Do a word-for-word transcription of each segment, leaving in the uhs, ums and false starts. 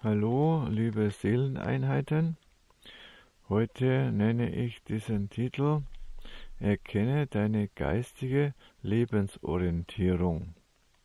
Hallo, liebe Seeleneinheiten. Heute nenne ich diesen Titel Erkenne deine geistige Lebensorientierung.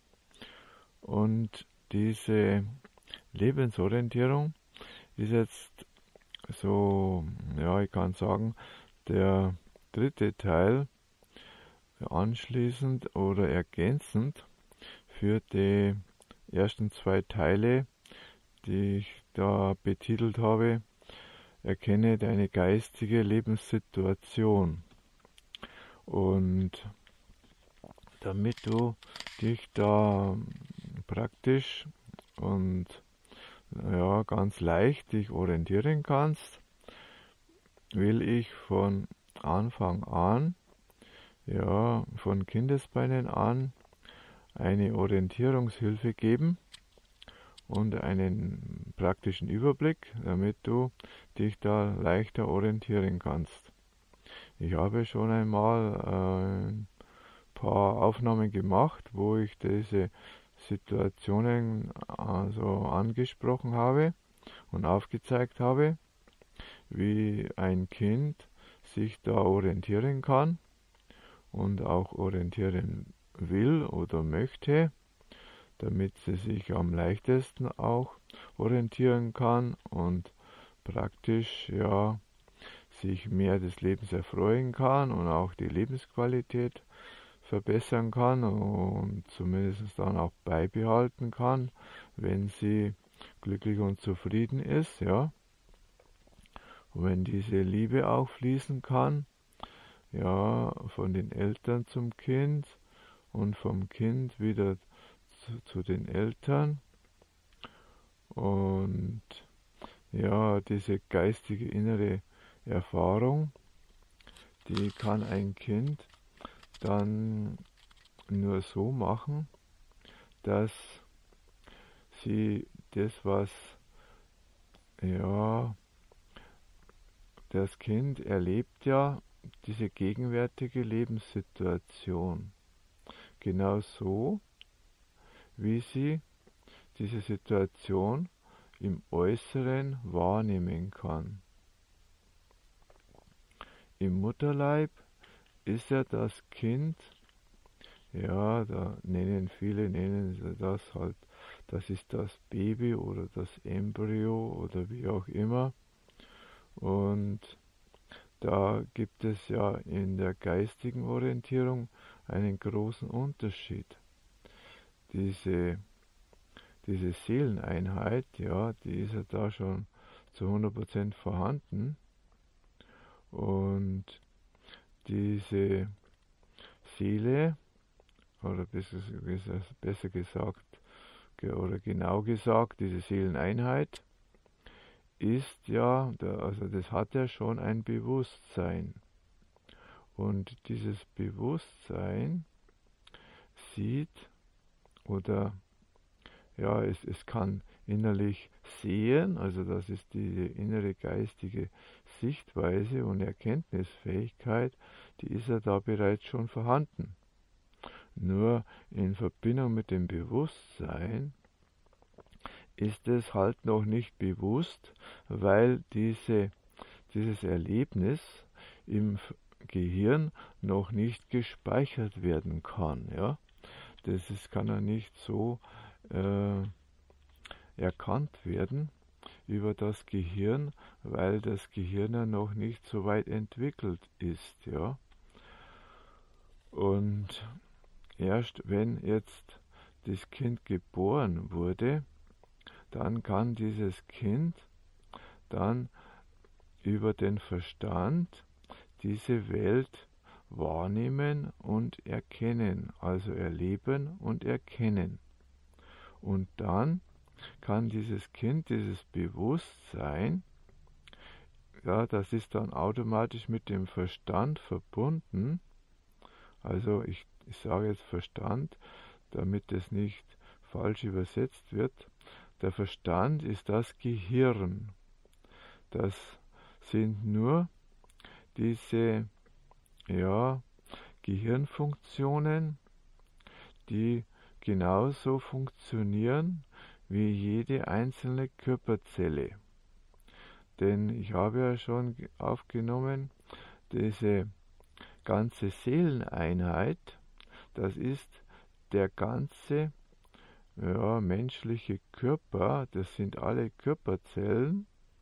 Und diese Lebensorientierung ist jetzt so, ja, ich kann sagen, der dritte Teil anschließend oder ergänzend für die ersten zwei Teile, die ich da betitelt habe. Erkenne deine geistige Lebenssituation. Und damit du dich da praktisch und ja, ganz leicht dich orientieren kannst, will ich von Anfang an, ja, von Kindesbeinen an, eine Orientierungshilfe geben und einen praktischen Überblick, damit du dich da leichter orientieren kannst. Ich habe schon einmal äh, ein paar Aufnahmen gemacht, wo ich diese Situationen also angesprochen habe und aufgezeigt habe, wie ein Kind sich da orientieren kann und auch orientieren will oder möchte, damit sie sich am leichtesten auch orientieren kann und praktisch ja sich mehr des Lebens erfreuen kann und auch die Lebensqualität verbessern kann und zumindest dann auch beibehalten kann, wenn sie glücklich und zufrieden ist, ja. Und wenn diese Liebe auch fließen kann, ja, von den Eltern zum Kind und vom Kind wieder zu, zu den Eltern. Und ja, diese geistige innere Erfahrung, die kann ein Kind dann nur so machen, dass sie das, was ja, das Kind erlebt ja diese gegenwärtige Lebenssituation genau so, wie sie diese Situation im Äußeren wahrnehmen kann. Im Mutterleib ist ja das Kind, ja, da nennen viele, nennen sie das halt, das ist das Baby oder das Embryo oder wie auch immer. Und da gibt es ja in der geistigen Orientierung einen großen Unterschied. Diese, diese Seeleneinheit, ja, die ist ja da schon zu hundert Prozent vorhanden. Und diese Seele, oder besser, besser gesagt, oder genau gesagt, diese Seeleneinheit, ist ja, also das hat ja schon ein Bewusstsein. Und dieses Bewusstsein sieht oder ja, es, es kann innerlich sehen, also das ist diese innere geistige Sichtweise und Erkenntnisfähigkeit, die ist ja da bereits schon vorhanden. Nur in Verbindung mit dem Bewusstsein ist es halt noch nicht bewusst, weil diese, dieses Erlebnis im Gehirn noch nicht gespeichert werden kann. Ja? Das ist, kann ja nicht so äh, erkannt werden über das Gehirn, weil das Gehirn ja noch nicht so weit entwickelt ist. Ja? Und erst wenn jetzt das Kind geboren wurde, dann kann dieses Kind dann über den Verstand diese Welt wahrnehmen und erkennen, also erleben und erkennen. Und dann kann dieses Kind, dieses Bewusstsein, ja, das ist dann automatisch mit dem Verstand verbunden. Also ich, ich sage jetzt Verstand, damit es nicht falsch übersetzt wird. Der Verstand ist das Gehirn. Das sind nur diese ja, Gehirnfunktionen, die genauso funktionieren wie jede einzelne Körperzelle. Denn ich habe ja schon aufgenommen, diese ganze Seeleneinheit, das ist der ganze ja, menschliche Körper, das sind alle Körperzellen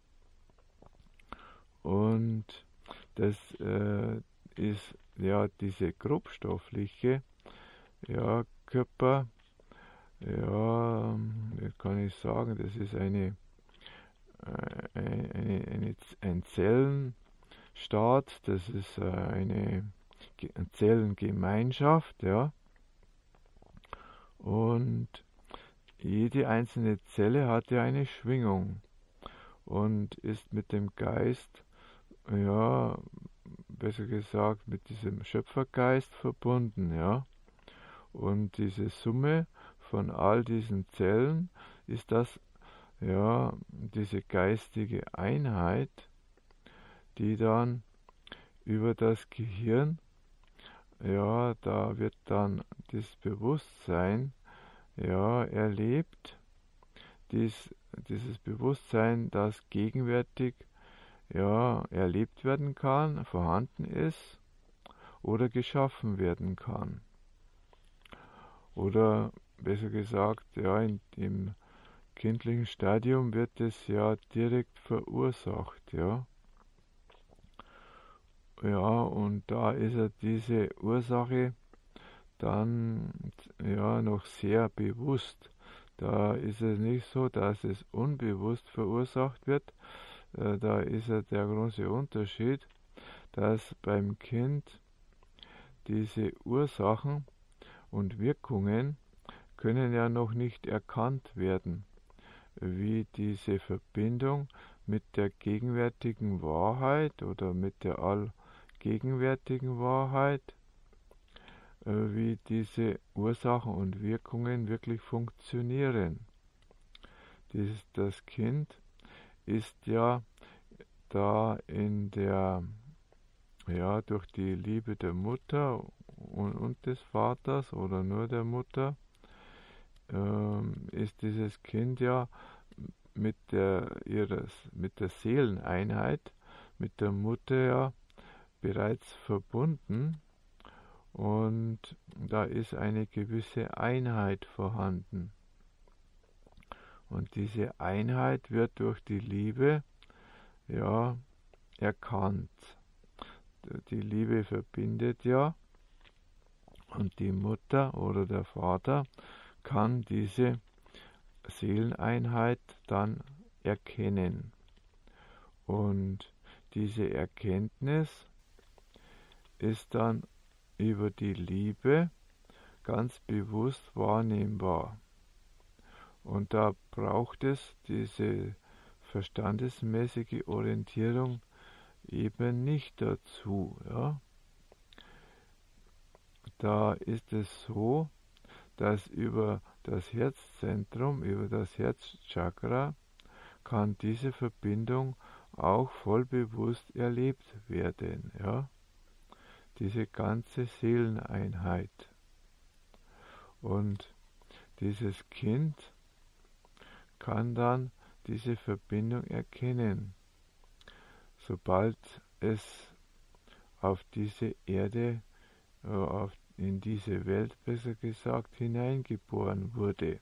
und das äh, ist ja diese grobstoffliche ja, Körper, ja, wie kann ich sagen, das ist eine, äh, eine, eine, ein Zellenstaat, das ist eine Zellengemeinschaft, ja, und jede einzelne Zelle hat ja eine Schwingung und ist mit dem Geist, ja, besser gesagt, mit diesem Schöpfergeist verbunden, ja. Und diese Summe von all diesen Zellen ist das, ja, diese geistige Einheit, die dann über das Gehirn, ja, da wird dann das Bewusstsein, ja, erlebt, dies, dieses Bewusstsein, das gegenwärtig, ja, erlebt werden kann, vorhanden ist oder geschaffen werden kann. Oder besser gesagt, ja, in, im kindlichen Stadium wird es ja direkt verursacht, ja. Ja, und da ist ja diese Ursache dann ja noch sehr bewusst. Da ist es nicht so, dass es unbewusst verursacht wird. Äh, da ist ja der große Unterschied, dass beim Kind diese Ursachen und Wirkungen können ja noch nicht erkannt werden, wie diese Verbindung mit der gegenwärtigen Wahrheit oder mit der allgegenwärtigen Wahrheit, wie diese Ursachen und Wirkungen wirklich funktionieren. Dieses, das Kind ist ja da in der, ja, durch die Liebe der Mutter und, und des Vaters oder nur der Mutter, ähm, ist dieses Kind ja mit der, ihres, mit der Seeleneinheit, mit der Mutter ja bereits verbunden. Und da ist eine gewisse Einheit vorhanden. Und diese Einheit wird durch die Liebe ja erkannt. Die Liebe verbindet ja und die Mutter oder der Vater kann diese Seeleneinheit dann erkennen. Und diese Erkenntnis ist dann über die Liebe ganz bewusst wahrnehmbar. Und da braucht es diese verstandesmäßige Orientierung eben nicht dazu. Ja? Da ist es so, dass über das Herzzentrum, über das Herzchakra, kann diese Verbindung auch voll bewusst erlebt werden. Ja? Diese ganze Seeleneinheit. Und dieses Kind kann dann diese Verbindung erkennen, sobald es auf diese Erde, auf, in diese Welt besser gesagt, hineingeboren wurde.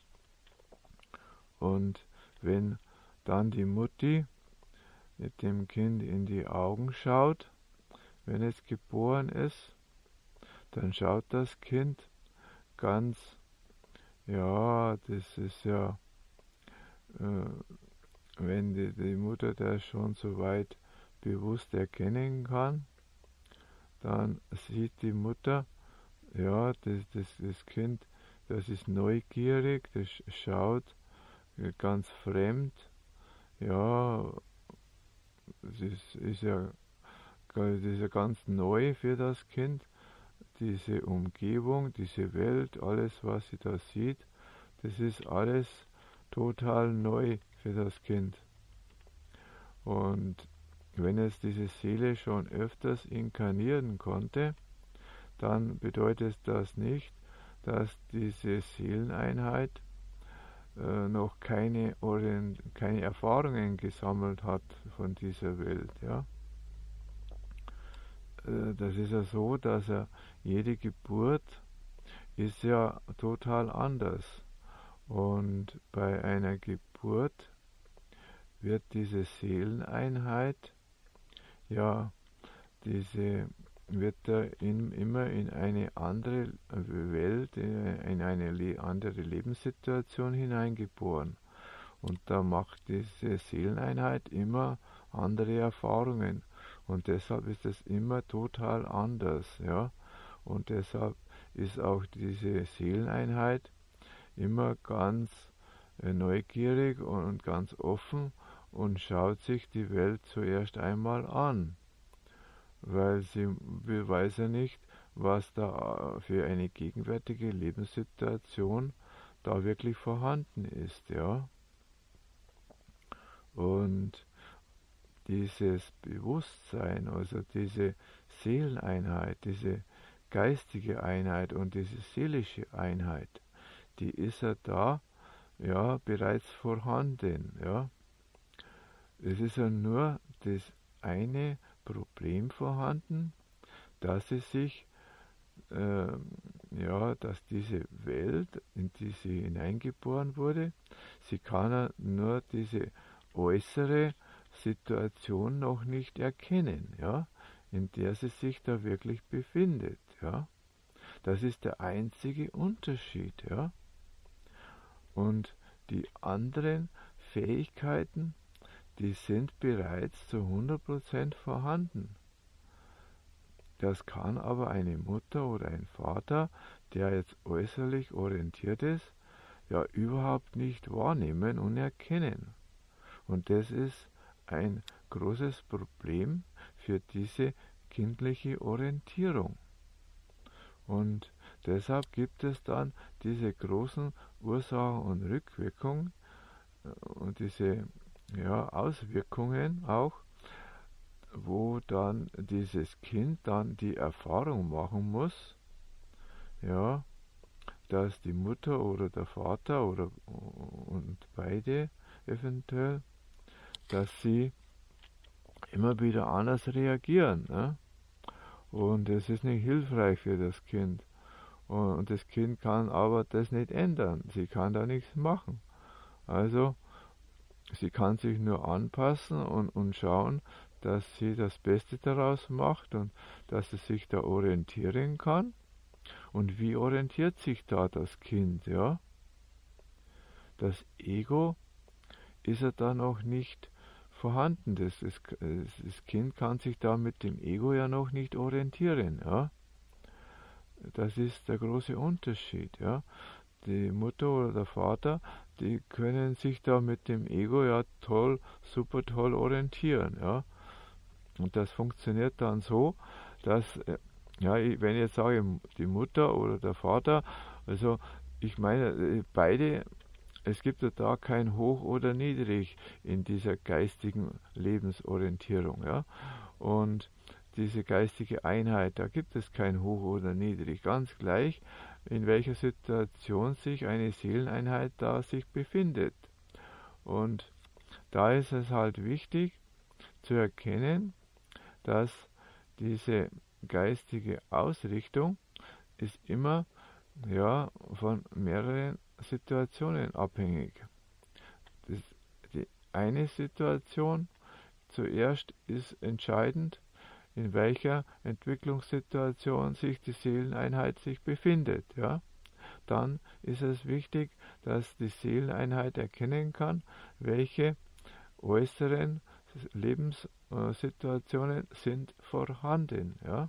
Und wenn dann die Mutti mit dem Kind in die Augen schaut, wenn es geboren ist, dann schaut das Kind ganz, ja, das ist ja, äh, wenn die, die Mutter das schon so weit bewusst erkennen kann, dann sieht die Mutter, ja, das, das, das Kind, das ist neugierig, das schaut ganz fremd, ja, das ist, ist ja das ist ja ganz neu für das Kind, diese Umgebung, diese Welt, alles was sie da sieht, das ist alles total neu für das Kind. Und wenn es diese Seele schon öfters inkarnieren konnte, dann bedeutet das nicht, dass diese Seeleneinheit äh, noch keine, Orient keine Erfahrungen gesammelt hat von dieser Welt. Ja? Äh, das ist ja so, dass er jede Geburt ist ja total anders. Und bei einer Geburt wird diese Seeleneinheit, ja, diese wird er in, immer in eine andere Welt, in eine le andere Lebenssituation hineingeboren. Und da macht diese Seeleneinheit immer andere Erfahrungen. Und deshalb ist es immer total anders. Ja? Und deshalb ist auch diese Seeleneinheit immer ganz neugierig und ganz offen und schaut sich die Welt zuerst einmal an, weil sie weiß ja nicht, was da für eine gegenwärtige Lebenssituation da wirklich vorhanden ist, ja. Und dieses Bewusstsein, also diese Seeleneinheit, diese geistige Einheit und diese seelische Einheit, die ist ja da, ja, bereits vorhanden, ja. Es ist ja nur das eine Problem vorhanden, dass es sich, äh, ja, dass diese Welt, in die sie hineingeboren wurde, sie kann ja nur diese äußere Situation noch nicht erkennen, ja, in der sie sich da wirklich befindet, ja. Das ist der einzige Unterschied, ja. Und die anderen Fähigkeiten, die sind bereits zu hundert Prozent vorhanden. Das kann aber eine Mutter oder ein Vater, der jetzt äußerlich orientiert ist, ja überhaupt nicht wahrnehmen und erkennen. Und das ist ein großes Problem für diese kindliche Orientierung. Und deshalb gibt es dann diese großen Ursachen und Rückwirkungen und diese, ja, Auswirkungen auch, wo dann dieses Kind dann die Erfahrung machen muss, ja, dass die Mutter oder der Vater oder und beide eventuell, dass sie immer wieder anders reagieren. Ne? Und es ist nicht hilfreich für das Kind. Und das Kind kann aber das nicht ändern. Sie kann da nichts machen. Also, sie kann sich nur anpassen und, und schauen, dass sie das Beste daraus macht und dass sie sich da orientieren kann. Und wie orientiert sich da das Kind? Ja? Das Ego ist ja da noch nicht vorhanden. Das, das, das Kind kann sich da mit dem Ego ja noch nicht orientieren. Ja? Das ist der große Unterschied. Ja? Die Mutter oder der Vater, die können sich da mit dem Ego ja toll, super toll orientieren. Ja? Und das funktioniert dann so, dass, ja, wenn ich jetzt sage, die Mutter oder der Vater, also ich meine, beide, es gibt ja da kein Hoch oder Niedrig in dieser geistigen Lebensorientierung. Ja? Und diese geistige Einheit, da gibt es kein Hoch oder Niedrig. Ganz gleich, in welcher Situation sich eine Seeleneinheit da sich befindet. Und da ist es halt wichtig zu erkennen, dass diese geistige Ausrichtung ist immer, ja, von mehreren Situationen abhängig. Das, die eine Situation zuerst ist entscheidend, in welcher Entwicklungssituation sich die Seeleneinheit sich befindet. Ja? Dann ist es wichtig, dass die Seeleneinheit erkennen kann, welche äußeren Lebenssituationen sind vorhanden. Ja?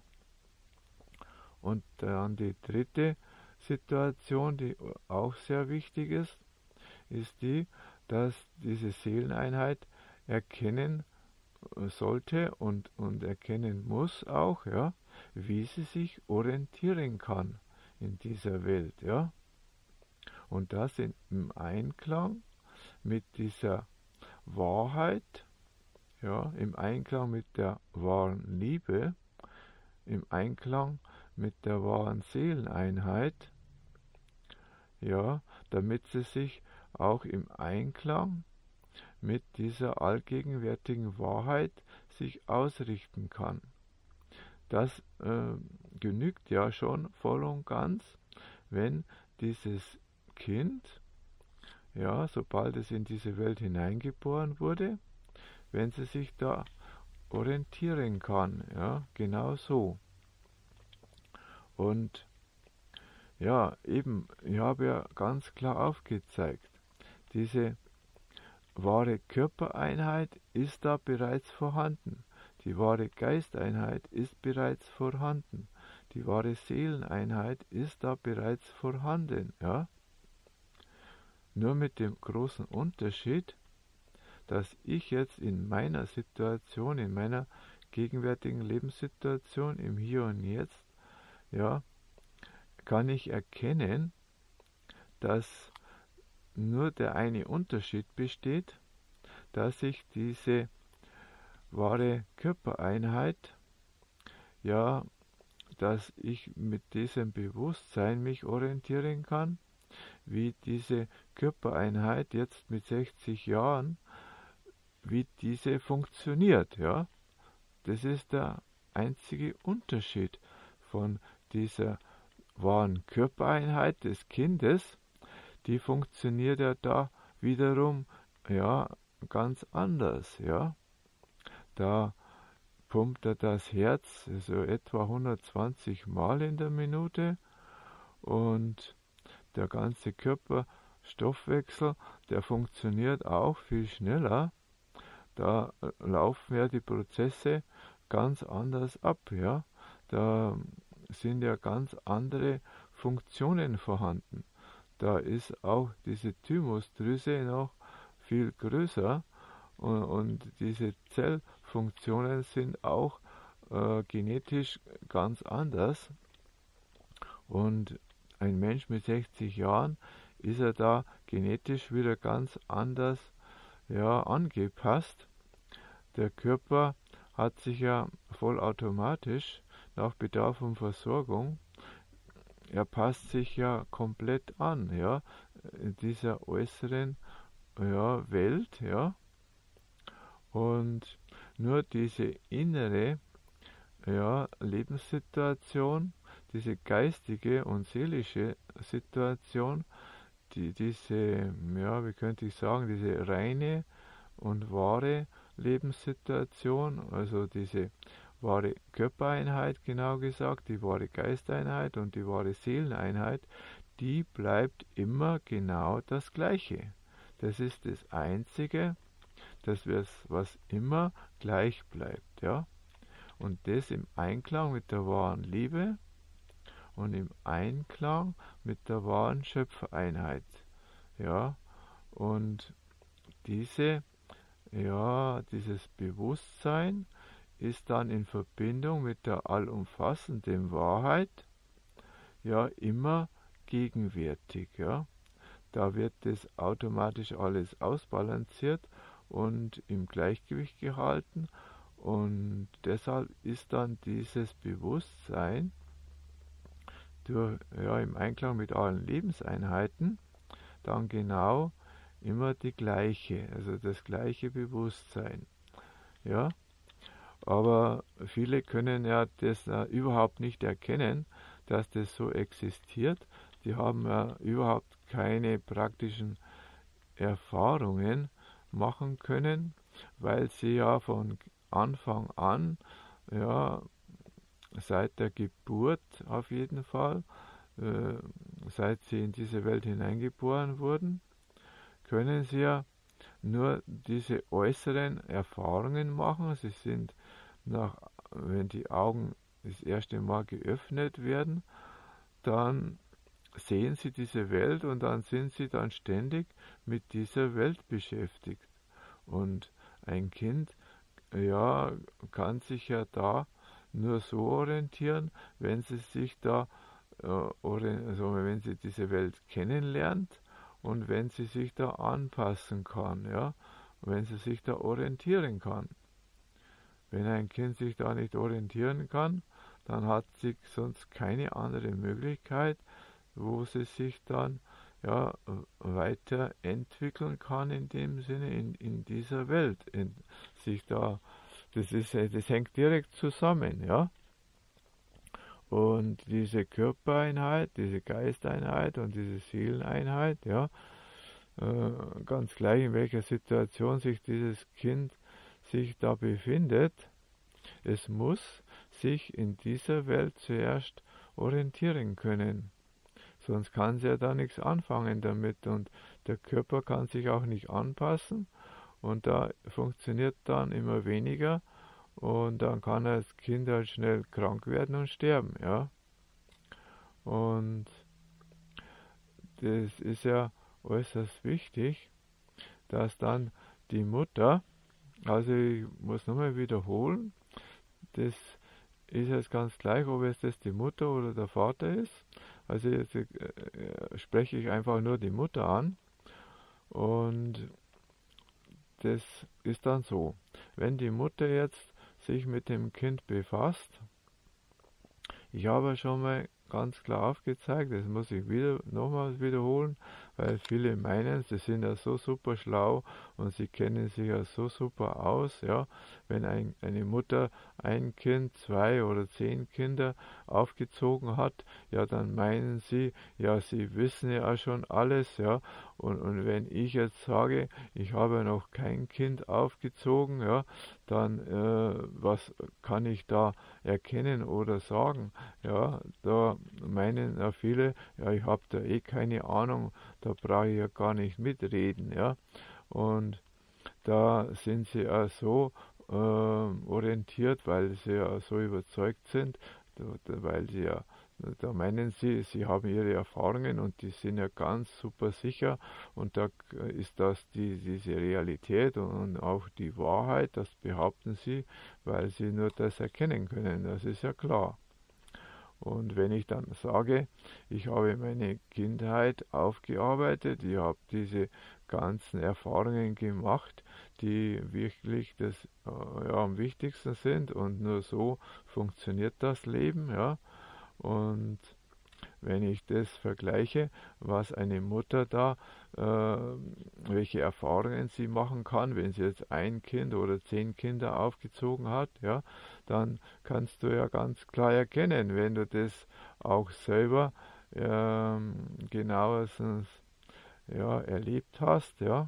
Und dann die dritte Situation, die auch sehr wichtig ist, ist die, dass diese Seeleneinheit erkennen sollte und, und erkennen muss auch, ja, wie sie sich orientieren kann in dieser Welt. Ja? Und das in, im Einklang mit dieser Wahrheit, ja, im Einklang mit der wahren Liebe, im Einklang mit der wahren Seeleneinheit, ja, damit sie sich auch im Einklang mit dieser allgegenwärtigen Wahrheit sich ausrichten kann. Das äh, genügt ja schon voll und ganz, wenn dieses Kind, ja, sobald es in diese Welt hineingeboren wurde, wenn sie sich da orientieren kann, ja, genau so. Und ja, eben, ich habe ja ganz klar aufgezeigt, diese wahre Körpereinheit ist da bereits vorhanden. Die wahre Geisteinheit ist bereits vorhanden. Die wahre Seeleneinheit ist da bereits vorhanden, ja. Nur mit dem großen Unterschied, dass ich jetzt in meiner Situation, in meiner gegenwärtigen Lebenssituation, im Hier und Jetzt, ja, kann ich erkennen, dass nur der eine Unterschied besteht, dass ich diese wahre Körpereinheit, ja, dass ich mit diesem Bewusstsein mich orientieren kann, wie diese Körpereinheit jetzt mit sechzig Jahren, wie diese funktioniert, ja. Das ist der einzige Unterschied von dieser wahren Körpereinheit des Kindes. Die funktioniert ja da wiederum, ja, ganz anders, ja. Da pumpt er das Herz so etwa hundertzwanzig Mal in der Minute und der ganze Körperstoffwechsel, der funktioniert auch viel schneller. Da laufen ja die Prozesse ganz anders ab, ja. Da sind ja ganz andere Funktionen vorhanden. Da ist auch diese Thymusdrüse noch viel größer und, und diese Zellfunktionen sind auch äh, genetisch ganz anders. Und ein Mensch mit sechzig Jahren ist er da genetisch wieder ganz anders, ja, angepasst. Der Körper hat sich ja vollautomatisch nach Bedarf und Versorgung, er passt sich ja komplett an, ja, in dieser äußeren, ja, Welt, ja, und nur diese innere, ja, Lebenssituation, diese geistige und seelische Situation, die, diese, ja, wie könnte ich sagen, diese reine und wahre Lebenssituation, also diese wahre Körpereinheit, genau gesagt, die wahre Geisteinheit und die wahre Seeleneinheit, die bleibt immer genau das Gleiche. Das ist das Einzige, das was immer gleich bleibt, ja. Und das im Einklang mit der wahren Liebe und im Einklang mit der wahren Schöpfereinheit, ja. Und diese, ja, dieses Bewusstsein ist dann in Verbindung mit der allumfassenden Wahrheit, ja, immer gegenwärtig, ja. Da wird das automatisch alles ausbalanciert und im Gleichgewicht gehalten und deshalb ist dann dieses Bewusstsein durch, ja, im Einklang mit allen Lebenseinheiten dann genau immer die gleiche, also das gleiche Bewusstsein, ja. Aber viele können ja das äh, überhaupt nicht erkennen, dass das so existiert. Die haben ja überhaupt keine praktischen Erfahrungen machen können, weil sie ja von Anfang an, ja, seit der Geburt auf jeden Fall, äh, seit sie in diese Welt hineingeboren wurden, können sie ja nur diese äußeren Erfahrungen machen. Sie sind nach, wenn die Augen das erste Mal geöffnet werden, dann sehen sie diese Welt und dann sind sie dann ständig mit dieser Welt beschäftigt. Und ein Kind, ja, kann sich ja da nur so orientieren, wenn sie sich da, äh, also wenn sie diese Welt kennenlernt und wenn sie sich da anpassen kann, ja, wenn sie sich da orientieren kann. Wenn ein Kind sich da nicht orientieren kann, dann hat sie sonst keine andere Möglichkeit, wo sie sich dann, ja, weiterentwickeln kann in dem Sinne in, in dieser Welt, in sich da, das ist, das hängt direkt zusammen, ja. Und diese Körpereinheit, diese Geisteinheit und diese Seeleneinheit, ja, äh, ganz gleich in welcher Situation sich dieses Kind sich da befindet, es muss sich in dieser Welt zuerst orientieren können. Sonst kann sie ja da nichts anfangen damit und der Körper kann sich auch nicht anpassen und da funktioniert dann immer weniger und dann kann das Kind halt schnell krank werden und sterben, ja. Und das ist ja äußerst wichtig, dass dann die Mutter, also ich muss nochmal wiederholen, das ist jetzt ganz gleich, ob es das die Mutter oder der Vater ist. Also jetzt äh, spreche ich einfach nur die Mutter an und das ist dann so. Wenn die Mutter jetzt sich mit dem Kind befasst, ich habe schon mal ganz klar aufgezeigt, das muss ich wieder nochmals wiederholen, weil viele meinen, sie sind ja so super schlau und sie kennen sich ja so super aus, ja, wenn ein, eine Mutter ein Kind, zwei oder zehn Kinder aufgezogen hat, ja, dann meinen sie, ja, sie wissen ja schon alles, ja, und, und wenn ich jetzt sage, ich habe noch kein Kind aufgezogen, ja, dann äh, was kann ich da erkennen oder sagen, ja, da meinen ja viele, ja, ich habe da eh keine Ahnung, da brauche ich ja gar nicht mitreden, ja. Und da sind sie ja so äh, orientiert, weil sie ja so überzeugt sind, weil sie ja, da meinen sie, sie haben ihre Erfahrungen und die sind ja ganz super sicher und da ist das die, diese Realität und auch die Wahrheit, das behaupten sie, weil sie nur das erkennen können, das ist ja klar. Und wenn ich dann sage, ich habe meine Kindheit aufgearbeitet, ich habe diese ganzen Erfahrungen gemacht, die wirklich das äh, ja, am wichtigsten sind und nur so funktioniert das Leben, ja. Und wenn ich das vergleiche, was eine Mutter da, äh, welche Erfahrungen sie machen kann, wenn sie jetzt ein Kind oder zehn Kinder aufgezogen hat, ja, dann kannst du ja ganz klar erkennen, wenn du das auch selber ähm, genauestens ja, erlebt hast, ja,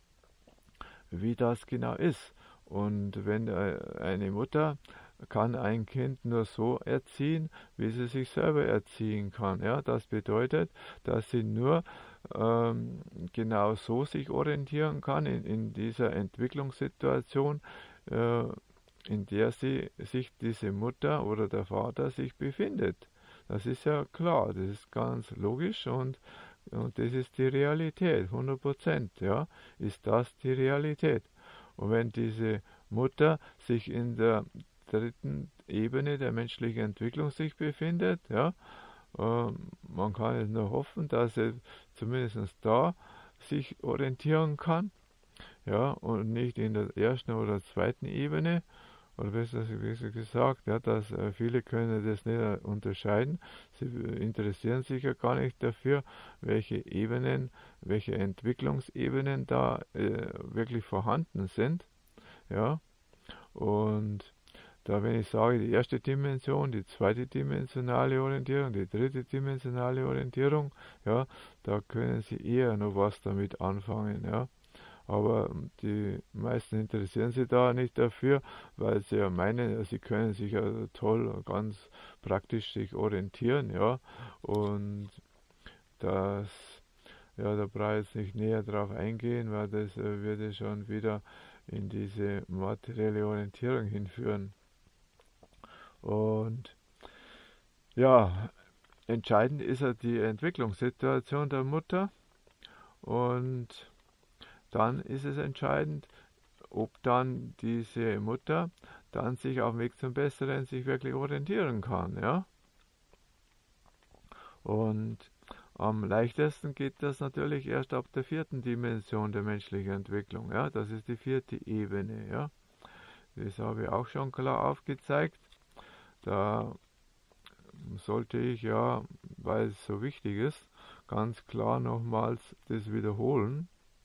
wie das genau ist. Und wenn äh, eine Mutter kann ein Kind nur so erziehen, wie sie sich selber erziehen kann. Ja, das bedeutet, dass sie nur ähm, genau so sich orientieren kann in, in dieser Entwicklungssituation, äh, in der sie sich diese Mutter oder der Vater sich befindet. Das ist ja klar, das ist ganz logisch und, und das ist die Realität, hundert Prozent, ja, ist das die Realität. Und wenn diese Mutter sich in der dritten Ebene der menschlichen Entwicklung sich befindet, ja, äh, man kann jetzt nur hoffen, dass er zumindest da sich orientieren kann, ja, und nicht in der ersten oder zweiten Ebene, oder besser gesagt, ja, dass äh, viele können das nicht unterscheiden. Sie interessieren sich ja gar nicht dafür, welche Ebenen, welche Entwicklungsebenen da äh, wirklich vorhanden sind, ja, und da, wenn ich sage, die erste Dimension, die zweite dimensionale Orientierung, die dritte dimensionale Orientierung, ja, da können Sie eher noch was damit anfangen, ja. Aber die meisten interessieren sich da nicht dafür, weil sie ja meinen, sie können sich ja toll, ganz praktisch sich orientieren, ja. Und das, ja, da brauche ich jetzt nicht näher drauf eingehen, weil das äh, würde schon wieder in diese materielle Orientierung hinführen. Und ja, entscheidend ist ja die Entwicklungssituation der Mutter und dann ist es entscheidend, ob dann diese Mutter dann sich auf dem Weg zum Besseren sich wirklich orientieren kann, ja. Und am leichtesten geht das natürlich erst ab der vierten Dimension der menschlichen Entwicklung, ja. Das ist die vierte Ebene, ja. Das habe ich auch schon klar aufgezeigt. Da sollte ich ja, weil es so wichtig ist, ganz klar nochmals das wiederholen.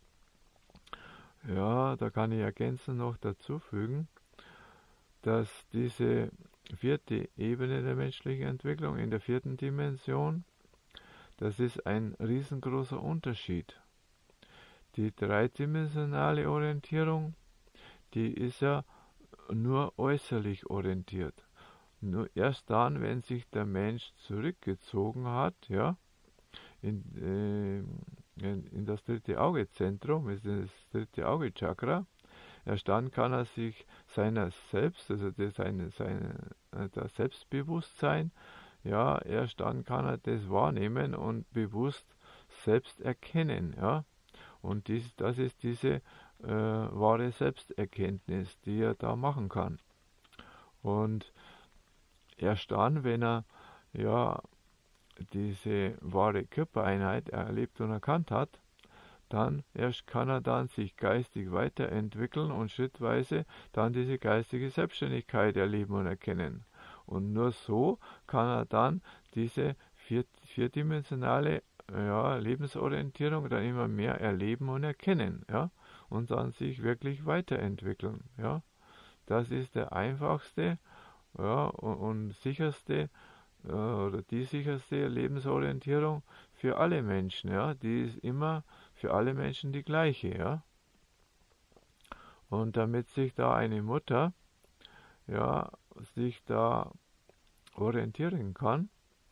Ja, da kann ich ergänzend noch dazu fügen, dass diese vierte Ebene der menschlichen Entwicklung in der vierten Dimension, das ist ein riesengroßer Unterschied. Die dreidimensionale Orientierung, die ist ja nur äußerlich orientiert. Nur erst dann, wenn sich der Mensch zurückgezogen hat, ja, in, äh, in, in das dritte Augezentrum, ist das dritte Auge-Chakra, erst dann kann er sich seiner selbst, also das, seine, seine, das Selbstbewusstsein, ja, erst dann kann er das wahrnehmen und bewusst selbst erkennen, ja. Und dies, das ist diese äh, wahre Selbsterkenntnis, die er da machen kann. Und erst dann, wenn er ja diese wahre Körpereinheit erlebt und erkannt hat, dann erst kann er dann sich geistig weiterentwickeln und schrittweise dann diese geistige Selbstständigkeit erleben und erkennen. Und nur so kann er dann diese vier, vierdimensionale ja, Lebensorientierung dann immer mehr erleben und erkennen, ja, und dann sich wirklich weiterentwickeln, ja. Das ist der einfachste, ja, und, und sicherste äh, oder die sicherste Lebensorientierung für alle Menschen, ja. Die ist immer für alle Menschen die gleiche, ja. Und damit sich da eine Mutter, ja, sich da orientieren kann,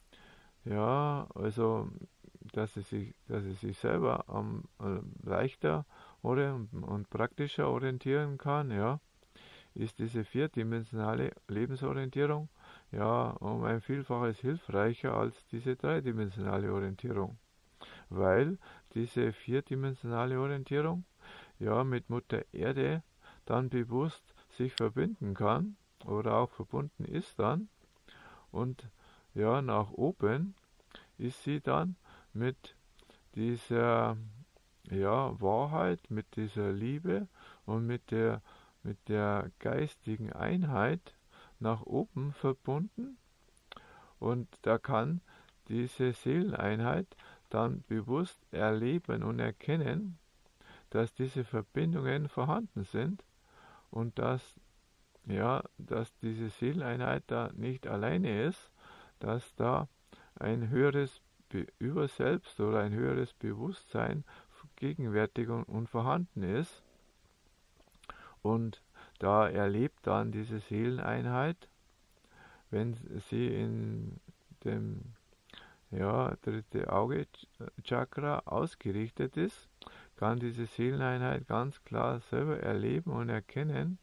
ja, also dass sie sich, dass sie sich selber am äh, leichter oder, und praktischer orientieren kann, ja, ist diese vierdimensionale Lebensorientierung ja um ein Vielfaches hilfreicher als diese dreidimensionale Orientierung, weil diese vierdimensionale Orientierung ja mit Mutter Erde dann bewusst sich verbinden kann oder auch verbunden ist dann, und ja, nach oben ist sie dann mit dieser ja, Wahrheit, mit dieser Liebe und mit der, mit der geistigen Einheit nach oben verbunden, und da kann diese Seeleneinheit dann bewusst erleben und erkennen, dass diese Verbindungen vorhanden sind und dass ja, dass diese Seeleneinheit da nicht alleine ist, dass da ein höheres Überselbst oder ein höheres Bewusstsein gegenwärtig und vorhanden ist. Und da erlebt dann diese Seeleneinheit, wenn sie in dem ja, dritte Auge Chakra ausgerichtet ist, kann diese Seeleneinheit ganz klar selber erleben und erkennen,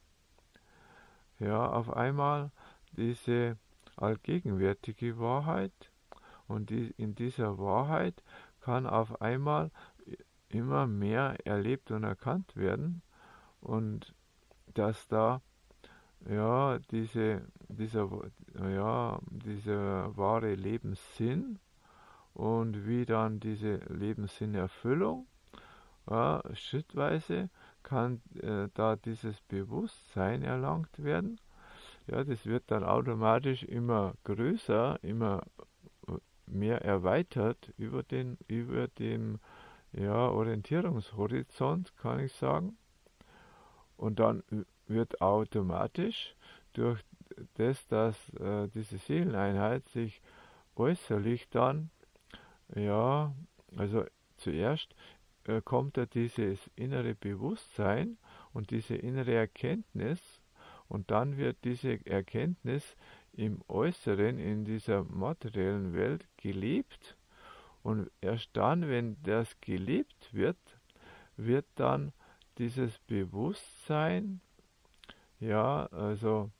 ja, auf einmal diese allgegenwärtige Wahrheit, und die, in dieser Wahrheit kann auf einmal immer mehr erlebt und erkannt werden, und dass da ja diese dieser ja dieser wahre Lebenssinn und wie dann diese Lebenssinnerfüllung ja, schrittweise kann äh, da dieses Bewusstsein erlangt werden. Ja, das wird dann automatisch immer größer, immer mehr erweitert über den über dem ja, Orientierungshorizont, kann ich sagen. Und dann wird automatisch durch das, dass äh, diese Seeleneinheit sich äußerlich dann, ja, also zuerst äh, kommt da dieses innere Bewusstsein und diese innere Erkenntnis, und dann wird diese Erkenntnis im Äußeren, in dieser materiellen Welt gelebt, und erst dann, wenn das gelebt wird, wird dann dieses Bewusstsein, ja, also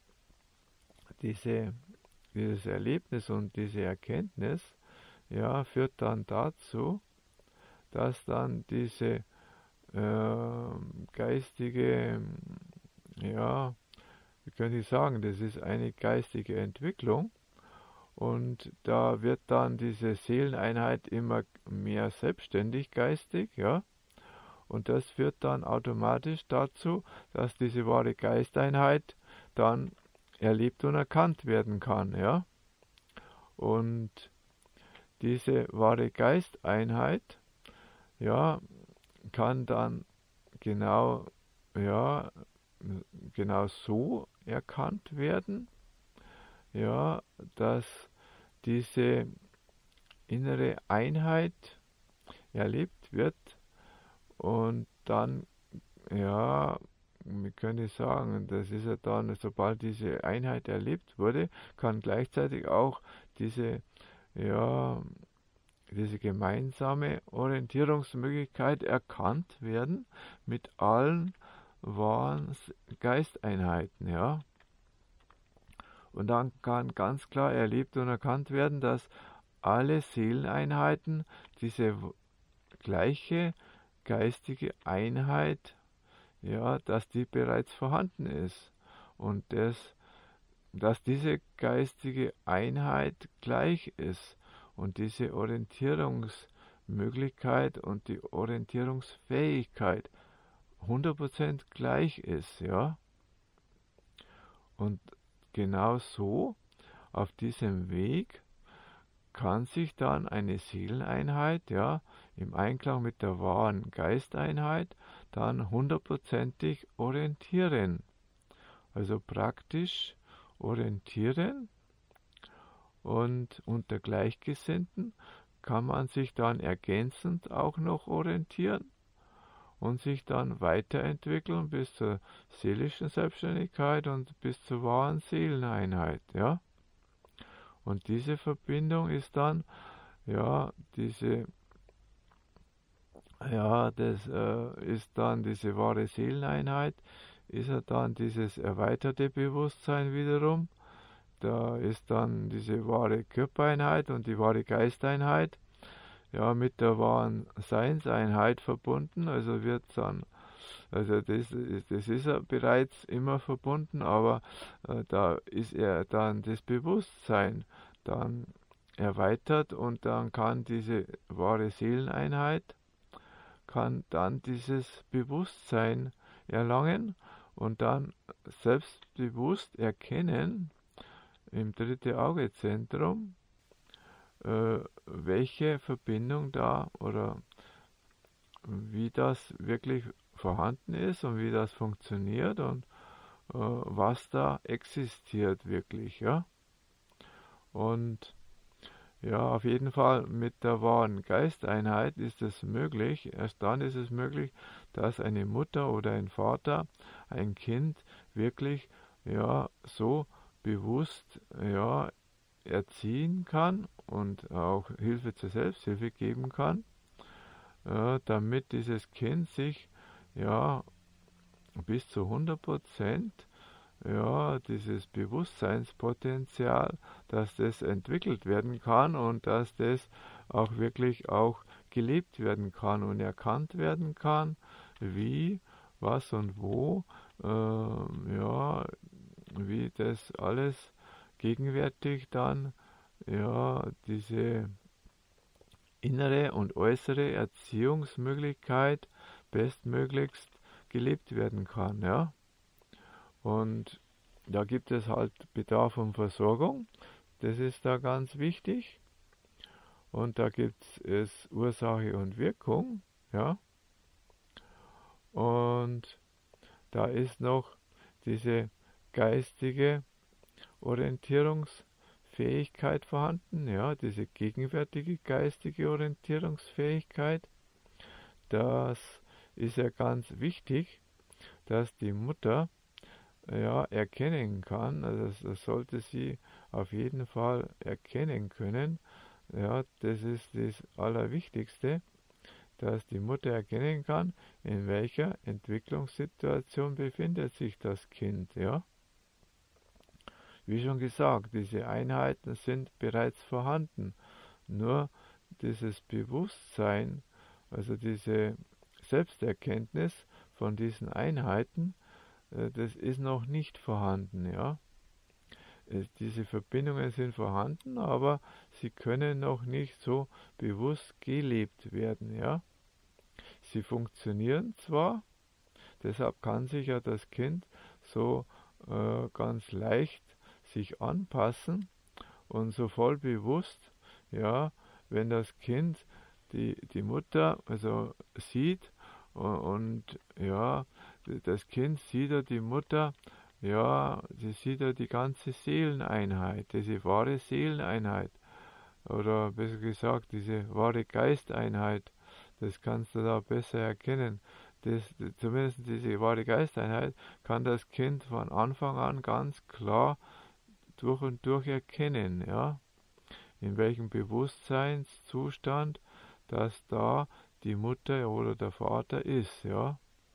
diese, dieses Erlebnis und diese Erkenntnis, ja, führt dann dazu, dass dann diese äh, geistige, ja, wie könnte ich sagen, das ist eine geistige Entwicklung, und da wird dann diese Seeleneinheit immer mehr selbstständig geistig, ja, und das führt dann automatisch dazu, dass diese wahre Geisteinheit dann erlebt und erkannt werden kann, ja. Und diese wahre Geisteinheit, ja, kann dann genau, ja, genau so erkannt werden, ja, dass diese innere Einheit erlebt wird und dann, ja, wie kann ich sagen, das ist ja dann, sobald diese Einheit erlebt wurde, kann gleichzeitig auch diese, ja, diese gemeinsame Orientierungsmöglichkeit erkannt werden mit allen wahren Geisteinheiten, ja. Und dann kann ganz klar erlebt und erkannt werden, dass alle Seeleneinheiten diese gleiche geistige Einheit, ja, dass die bereits vorhanden ist und das, dass diese geistige Einheit gleich ist und diese Orientierungsmöglichkeit und die Orientierungsfähigkeit hundert Prozent gleich ist, ja. Und genau so auf diesem Weg kann sich dann eine Seeleneinheit, ja, im Einklang mit der wahren Geisteinheit dann hundertprozentig orientieren. Also praktisch orientieren, und unter Gleichgesinnten kann man sich dann ergänzend auch noch orientieren und sich dann weiterentwickeln bis zur seelischen Selbstständigkeit und bis zur wahren Seeleneinheit, ja. Und diese Verbindung ist dann, ja, diese, ja, das äh, ist dann diese wahre Seeleneinheit, ist ja dann dieses erweiterte Bewusstsein wiederum. Da ist dann diese wahre Körpereinheit und die wahre Geisteinheit, ja, mit der wahren Seinseinheit verbunden. Also wird dann, also das, das ist ja bereits immer verbunden, aber äh, da ist er dann das Bewusstsein dann erweitert und dann kann diese wahre Seeleneinheit, kann dann dieses Bewusstsein erlangen und dann selbstbewusst erkennen im dritte Augezentrum, äh, welche Verbindung da oder wie das wirklich vorhanden ist und wie das funktioniert und äh, was da existiert wirklich, ja. Und ja, auf jeden Fall mit der wahren Geisteinheit ist es möglich, erst dann ist es möglich, dass eine Mutter oder ein Vater ein Kind wirklich, ja, so bewusst, ja, erziehen kann und auch Hilfe zur Selbsthilfe geben kann, äh, damit dieses Kind sich, ja, bis zu hundert Prozent, ja, dieses Bewusstseinspotenzial, dass das entwickelt werden kann und dass das auch wirklich auch gelebt werden kann und erkannt werden kann, wie, was und wo, äh, ja, wie das alles gegenwärtig dann, ja, diese innere und äußere Erziehungsmöglichkeit bestmöglichst gelebt werden kann, ja. Und da gibt es halt Bedarf und Versorgung, das ist da ganz wichtig. Und da gibt es Ursache und Wirkung, ja. Und da ist noch diese geistige Orientierungsfähigkeit vorhanden, ja, diese gegenwärtige geistige Orientierungsfähigkeit. Das ist ja ganz wichtig, dass die Mutter, ja, erkennen kann, also das sollte sie auf jeden Fall erkennen können, ja, das ist das Allerwichtigste, dass die Mutter erkennen kann, in welcher Entwicklungssituation befindet sich das Kind, ja. Wie schon gesagt, diese Einheiten sind bereits vorhanden, nur dieses Bewusstsein, also diese Selbsterkenntnis von diesen Einheiten, das ist noch nicht vorhanden, ja. Diese Verbindungen sind vorhanden, aber sie können noch nicht so bewusst gelebt werden, ja. Sie funktionieren zwar, deshalb kann sich ja das Kind so äh, ganz leicht sich anpassen und so voll bewusst, ja, wenn das Kind die, die Mutter also sieht und, und ja, das Kind sieht ja die Mutter, ja, sie sieht ja die ganze Seeleneinheit, diese wahre Seeleneinheit. Oder besser gesagt, diese wahre Geisteinheit. Das kannst du da besser erkennen. Das, zumindest diese wahre Geisteinheit kann das Kind von Anfang an ganz klar durch und durch erkennen, ja, in welchem Bewusstseinszustand, dass da die Mutter oder der Vater ist, ja.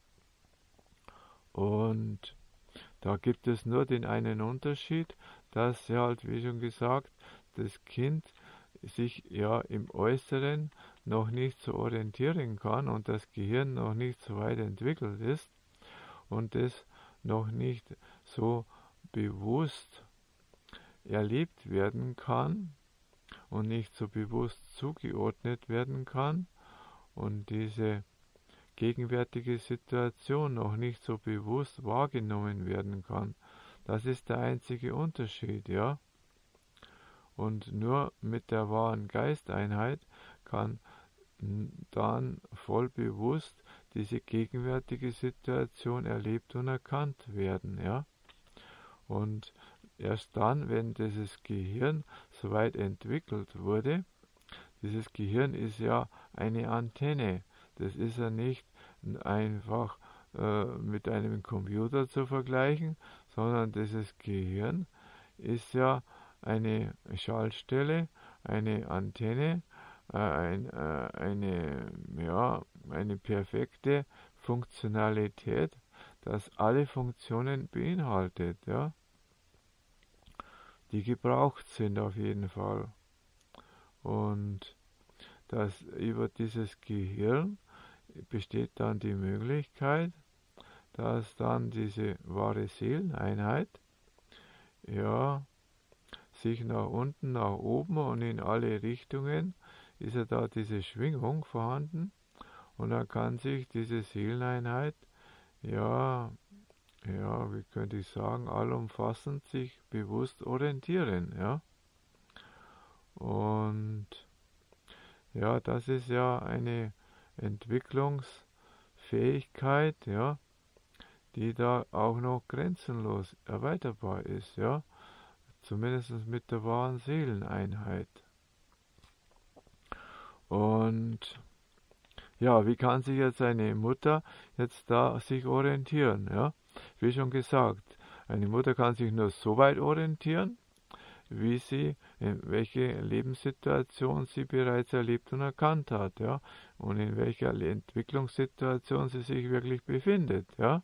Und da gibt es nur den einen Unterschied, dass ja halt, wie schon gesagt, das Kind sich ja im Äußeren noch nicht so orientieren kann und das Gehirn noch nicht so weit entwickelt ist und es noch nicht so bewusst erlebt werden kann und nicht so bewusst zugeordnet werden kann und diese gegenwärtige Situation noch nicht so bewusst wahrgenommen werden kann. Das ist der einzige Unterschied, ja. Und nur mit der wahren Geisteinheit kann dann voll bewusst diese gegenwärtige Situation erlebt und erkannt werden, ja. Und erst dann, wenn dieses Gehirn soweit entwickelt wurde, dieses Gehirn ist ja eine Antenne, das ist ja nicht einfach äh, mit einem Computer zu vergleichen, sondern dieses Gehirn ist ja eine Schaltstelle, eine Antenne, äh, ein, äh, eine, ja, eine perfekte Funktionalität, das alle Funktionen beinhaltet, ja, die gebraucht sind auf jeden Fall. Und dass über dieses Gehirn besteht dann die Möglichkeit, dass dann diese wahre Seeleneinheit ja sich nach unten, nach oben und in alle Richtungen ist ja da diese Schwingung vorhanden und dann kann sich diese Seeleneinheit ja ja, wie könnte ich sagen, allumfassend sich bewusst orientieren, ja. Und ja, das ist ja eine Entwicklungsfähigkeit, ja, die da auch noch grenzenlos erweiterbar ist, ja, zumindest mit der wahren Seeleneinheit. Und ja, wie kann sich jetzt eine Mutter jetzt da sich orientieren, ja? Wie schon gesagt, eine Mutter kann sich nur so weit orientieren, wie sie, in welche Lebenssituation sie bereits erlebt und erkannt hat, ja, und in welcher Entwicklungssituation sie sich wirklich befindet, ja.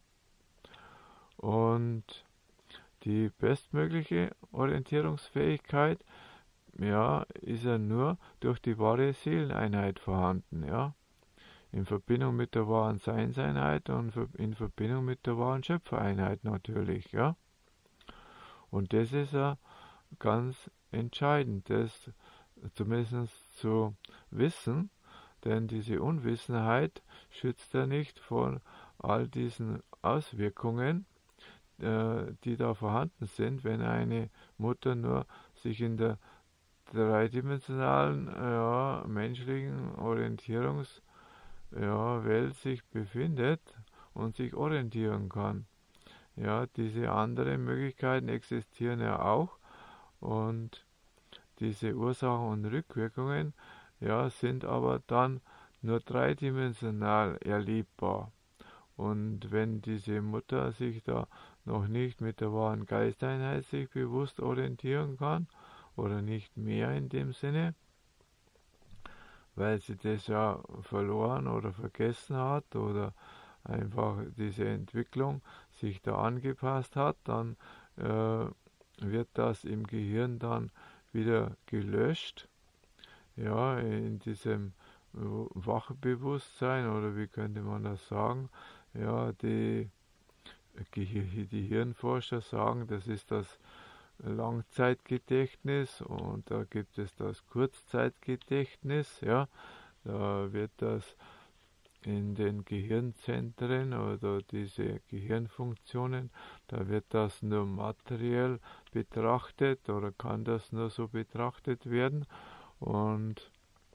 Und die bestmögliche Orientierungsfähigkeit, ja, ist ja nur durch die wahre Seeleneinheit vorhanden, ja. In Verbindung mit der wahren Seinseinheit und in Verbindung mit der wahren Schöpfereinheit natürlich, ja. Und das ist ja ganz entscheidend, das zumindest zu wissen, denn diese Unwissenheit schützt ja nicht vor all diesen Auswirkungen, äh, die da vorhanden sind, wenn eine Mutter nur sich in der dreidimensionalen, ja, menschlichen Orientierungs ja, Welt sich befindet und sich orientieren kann. Ja, diese anderen Möglichkeiten existieren ja auch und diese Ursachen und Rückwirkungen, ja, sind aber dann nur dreidimensional erlebbar. Und wenn diese Mutter sich da noch nicht mit der wahren Geisteinheit sich bewusst orientieren kann oder nicht mehr in dem Sinne, weil sie das ja verloren oder vergessen hat oder einfach diese Entwicklung sich da angepasst hat, dann äh, wird das im Gehirn dann wieder gelöscht, ja, in diesem Wachbewusstsein oder wie könnte man das sagen, ja, die, die Hirnforscher sagen, das ist das Langzeitgedächtnis und da gibt es das Kurzzeitgedächtnis, ja, da wird das in den Gehirnzentren oder diese Gehirnfunktionen, da wird das nur materiell betrachtet oder kann das nur so betrachtet werden und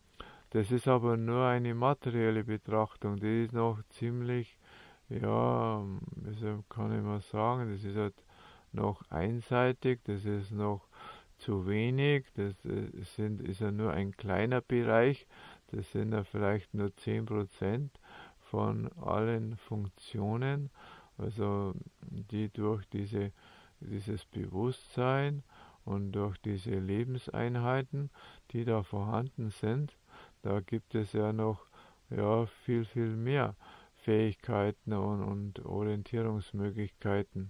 Das ist aber nur eine materielle Betrachtung, die ist noch ziemlich, ja, wie kann ich mal sagen, das ist halt noch einseitig, das ist noch zu wenig, das sind, ist ja nur ein kleiner Bereich, das sind ja vielleicht nur zehn Prozent von allen Funktionen, also die durch diese, dieses Bewusstsein und durch diese Lebenseinheiten, die da vorhanden sind, da gibt es ja noch ja, viel, viel mehr Fähigkeiten und, und Orientierungsmöglichkeiten.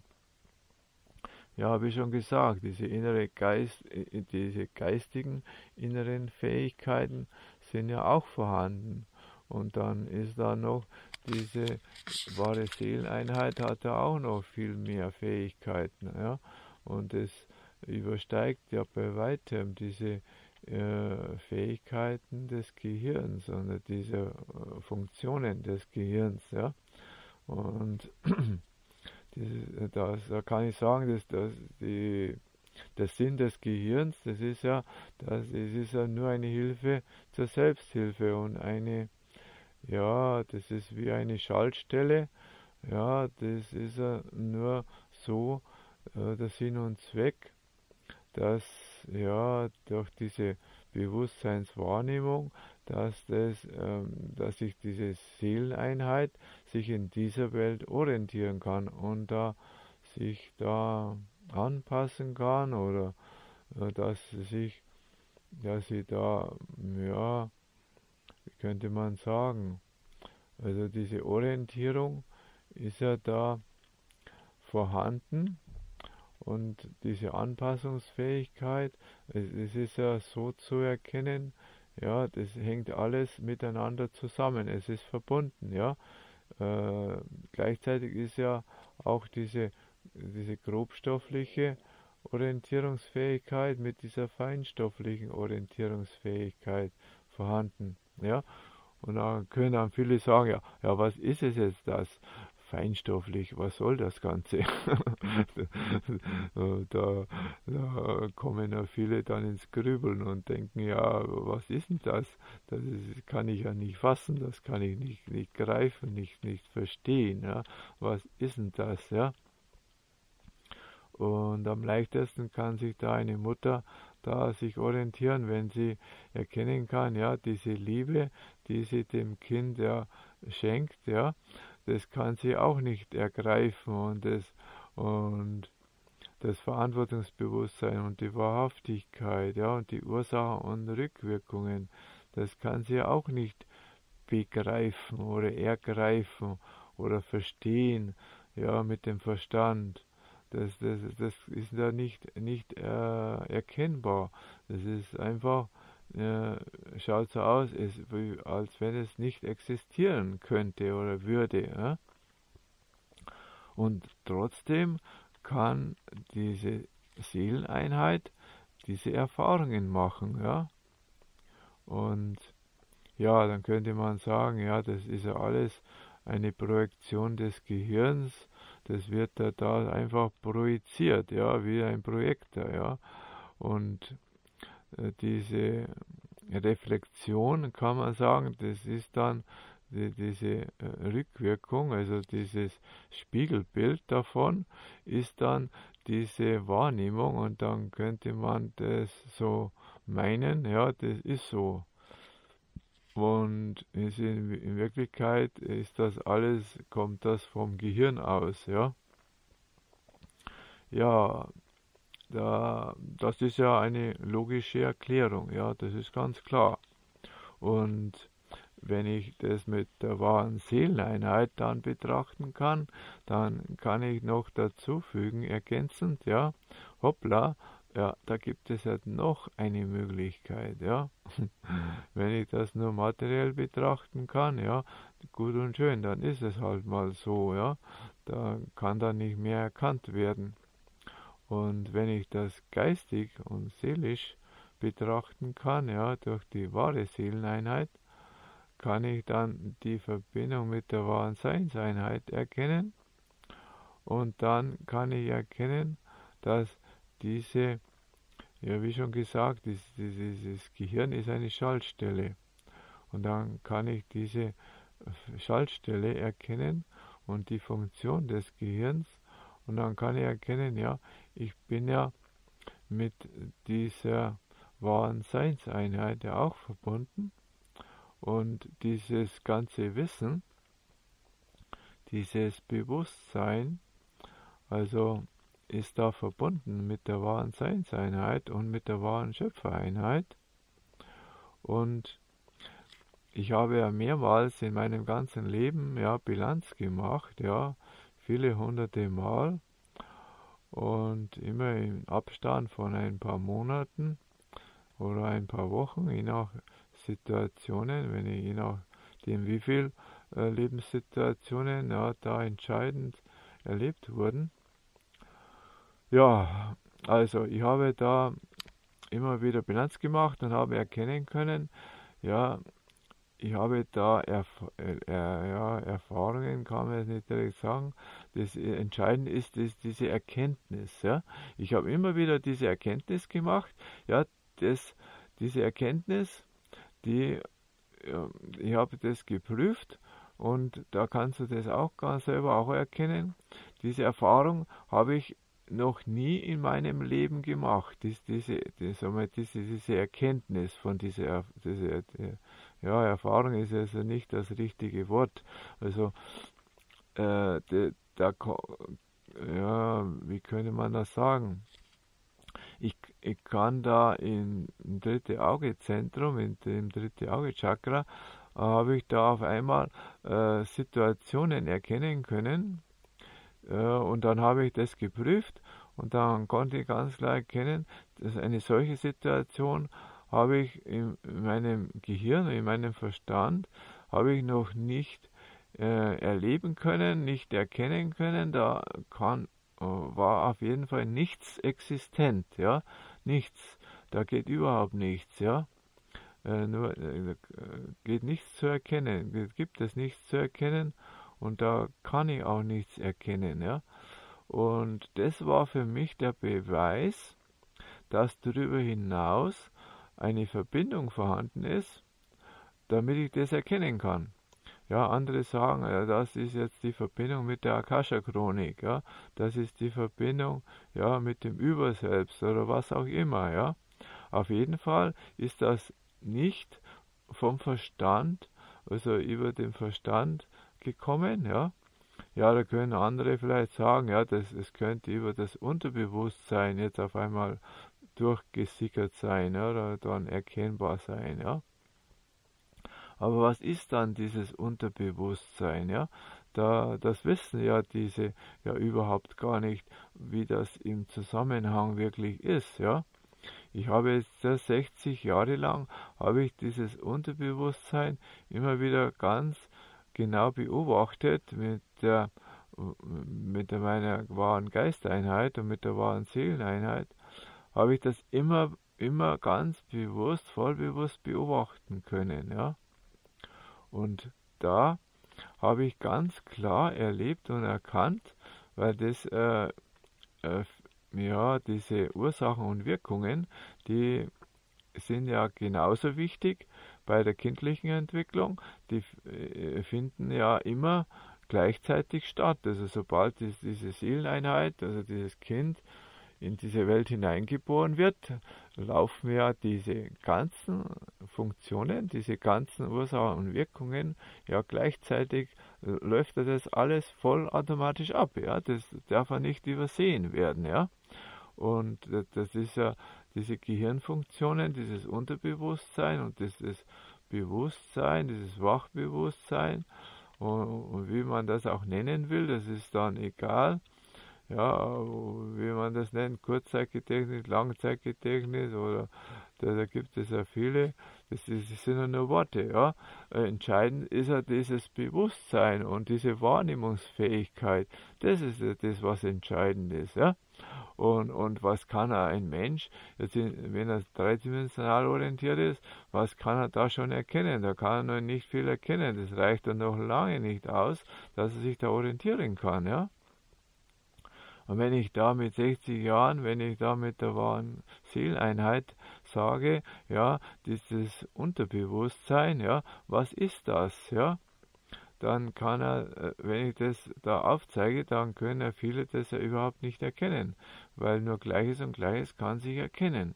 Ja, habe ich schon gesagt, diese innere Geist, diese geistigen inneren Fähigkeiten sind ja auch vorhanden. Und dann ist da noch diese wahre Seeleneinheit hat ja auch noch viel mehr Fähigkeiten, ja. Und es übersteigt ja bei weitem diese äh, Fähigkeiten des Gehirns und diese äh, Funktionen des Gehirns, ja. Und das, das, da kann ich sagen, dass das die der Sinn des Gehirns, das ist ja, das, das ist ja nur eine Hilfe zur Selbsthilfe und eine, ja, das ist wie eine Schaltstelle, ja, das ist ja nur so äh, der Sinn und Zweck, dass ja durch diese Bewusstseinswahrnehmung, dass das, ähm, dass sich diese Seeleneinheit sich in dieser Welt orientieren kann und da sich da anpassen kann oder äh, dass sie sich, dass sie da, ja, wie könnte man sagen, also diese Orientierung ist ja da vorhanden und diese Anpassungsfähigkeit, es, es ist ja so zu erkennen, ja, das hängt alles miteinander zusammen, es ist verbunden, ja. Äh, gleichzeitig ist ja auch diese, diese grobstoffliche Orientierungsfähigkeit mit dieser feinstofflichen Orientierungsfähigkeit vorhanden, ja. Und dann können dann viele sagen, ja, ja, was ist es jetzt das? Feinstofflich, was soll das Ganze? da, da kommen ja viele dann ins Grübeln und denken, ja, was ist denn das? Das ist, kann ich ja nicht fassen, das kann ich nicht, nicht greifen, nicht, nicht verstehen. Ja? Was ist denn das? Ja? Und am leichtesten kann sich da eine Mutter da sich orientieren, wenn sie erkennen kann, ja, diese Liebe, die sie dem Kind ja schenkt, ja, das kann sie auch nicht ergreifen und das, und das Verantwortungsbewusstsein und die Wahrhaftigkeit, ja, und die Ursachen und Rückwirkungen, das kann sie auch nicht begreifen oder ergreifen oder verstehen, ja, mit dem Verstand. Das, das, das ist da nicht, nicht äh, erkennbar. Das ist einfach, äh, schaut so aus, ist, als wenn es nicht existieren könnte oder würde. Ja? Und trotzdem kann diese Seeleneinheit diese Erfahrungen machen. Ja? Und ja, dann könnte man sagen, ja, das ist ja alles eine Projektion des Gehirns, das wird da, da einfach projiziert, ja, wie ein Projektor, ja. Und äh, diese Reflexion, kann man sagen, das ist dann die, diese äh, Rückwirkung, also dieses Spiegelbild davon, ist dann diese Wahrnehmung und dann könnte man das so meinen, ja, das ist so. Und ist in, in Wirklichkeit ist das alles, kommt das vom Gehirn aus, ja. Ja, da, das ist ja eine logische Erklärung, ja, das ist ganz klar. Und wenn ich das mit der wahren Seeleneinheit dann betrachten kann, dann kann ich noch dazu fügen, ergänzend, ja, hoppla, ja, da gibt es ja noch eine Möglichkeit, ja. Wenn ich das nur materiell betrachten kann, ja, gut und schön, dann ist es halt mal so, ja. Da kann dann nicht mehr erkannt werden. Und wenn ich das geistig und seelisch betrachten kann, ja, durch die wahre Seeleneinheit, kann ich dann die Verbindung mit der wahren Seinseinheit erkennen und dann kann ich erkennen, dass diese, ja wie schon gesagt, dieses, dieses Gehirn ist eine Schaltstelle Und dann kann ich diese Schaltstelle erkennen und die Funktion des Gehirns. Und dann kann ich erkennen, ja, ich bin ja mit dieser wahren Seinseinheit ja auch verbunden. Und dieses ganze Wissen, dieses Bewusstsein, also ist da verbunden mit der wahren Seinseinheit und mit der wahren Schöpfereinheit. Und ich habe ja mehrmals in meinem ganzen Leben ja Bilanz gemacht, ja, viele hunderte Mal und immer im Abstand von ein paar Monaten oder ein paar Wochen, je nach Situationen, wenn ich je nachdem wie viel äh, Lebenssituationen ja, da entscheidend erlebt wurden. Ja, also ich habe da immer wieder Bilanz gemacht und habe erkennen können, ja, ich habe da Erf äh, ja, Erfahrungen, kann man jetzt nicht direkt sagen. Das Entscheidende ist, ist diese Erkenntnis. Ja. Ich habe immer wieder diese Erkenntnis gemacht. Ja, das, diese Erkenntnis, die, ja, ich habe das geprüft und da kannst du das auch ganz selber auch erkennen. Diese Erfahrung habe ich noch nie in meinem Leben gemacht. Dies, diese, diese, diese, diese Erkenntnis von dieser, diese, ja, Erfahrung ist also nicht das richtige Wort. Also, äh, de, da, ja, wie könnte man das sagen? Ich, ich kann da im dritte Auge-Zentrum, in dem dritte Auge-Chakra, äh, habe ich da auf einmal äh, Situationen erkennen können. Äh, und dann habe ich das geprüft und dann konnte ich ganz klar erkennen, dass eine solche Situation habe ich in meinem Gehirn, in meinem Verstand, habe ich noch nicht äh, erleben können, nicht erkennen können. Da kann, äh, war auf jeden Fall nichts existent, ja, nichts. Da geht überhaupt nichts, ja. Äh, nur äh, geht nichts zu erkennen, gibt es nichts zu erkennen und da kann ich auch nichts erkennen, ja. Und das war für mich der Beweis, dass darüber hinaus eine Verbindung vorhanden ist, damit ich das erkennen kann. Ja, andere sagen, ja, das ist jetzt die Verbindung mit der Akasha-Chronik, ja, das ist die Verbindung, ja, mit dem Überselbst oder was auch immer, ja. Auf jeden Fall ist das nicht vom Verstand, also über den Verstand gekommen, ja. Ja, da können andere vielleicht sagen, ja, das, es könnte über das Unterbewusstsein jetzt auf einmal durchgesickert sein, ja, oder dann erkennbar sein, ja. Aber was ist dann dieses Unterbewusstsein, ja? Da, das wissen ja diese ja überhaupt gar nicht, wie das im Zusammenhang wirklich ist, ja. Ich habe jetzt sechzig Jahre lang, habe ich dieses Unterbewusstsein immer wieder ganz genau beobachtet mit der, mit der meiner wahren Geisteinheit und mit der wahren Seeleneinheit, habe ich das immer, immer ganz bewusst, vollbewusst beobachten können, ja. Und da habe ich ganz klar erlebt und erkannt, weil das, äh, äh, ja, diese Ursachen und Wirkungen, die sind ja genauso wichtig bei der kindlichen Entwicklung, die äh, finden ja immer gleichzeitig statt. Also sobald dies, diese Seeleneinheit, also dieses Kind in diese Welt hineingeboren wird, laufen ja diese ganzen Funktionen, diese ganzen Ursachen und Wirkungen, ja gleichzeitig läuft das alles vollautomatisch ab, ja, das darf ja nicht übersehen werden, ja, und das ist ja diese Gehirnfunktionen, dieses Unterbewusstsein und dieses Bewusstsein, dieses Wachbewusstsein und, und wie man das auch nennen will, das ist dann egal. Ja, wie man das nennt, Kurzzeitgedächtnis, Langzeitgedächtnis oder da, da gibt es ja viele, das, ist, das sind ja nur Worte, ja. Entscheidend ist ja dieses Bewusstsein und diese Wahrnehmungsfähigkeit, das ist ja das, was entscheidend ist, ja. Und, und was kann er ein Mensch, jetzt, wenn er dreidimensional orientiert ist, was kann er da schon erkennen? Da kann er noch nicht viel erkennen, das reicht dann noch lange nicht aus, dass er sich da orientieren kann, ja. Und wenn ich da mit sechzig Jahren, wenn ich da mit der wahren Seeleneinheit sage, ja, dieses Unterbewusstsein, ja, was ist das, ja? Dann kann er, wenn ich das da aufzeige, dann können ja viele das ja überhaupt nicht erkennen, weil nur Gleiches und Gleiches kann sich erkennen.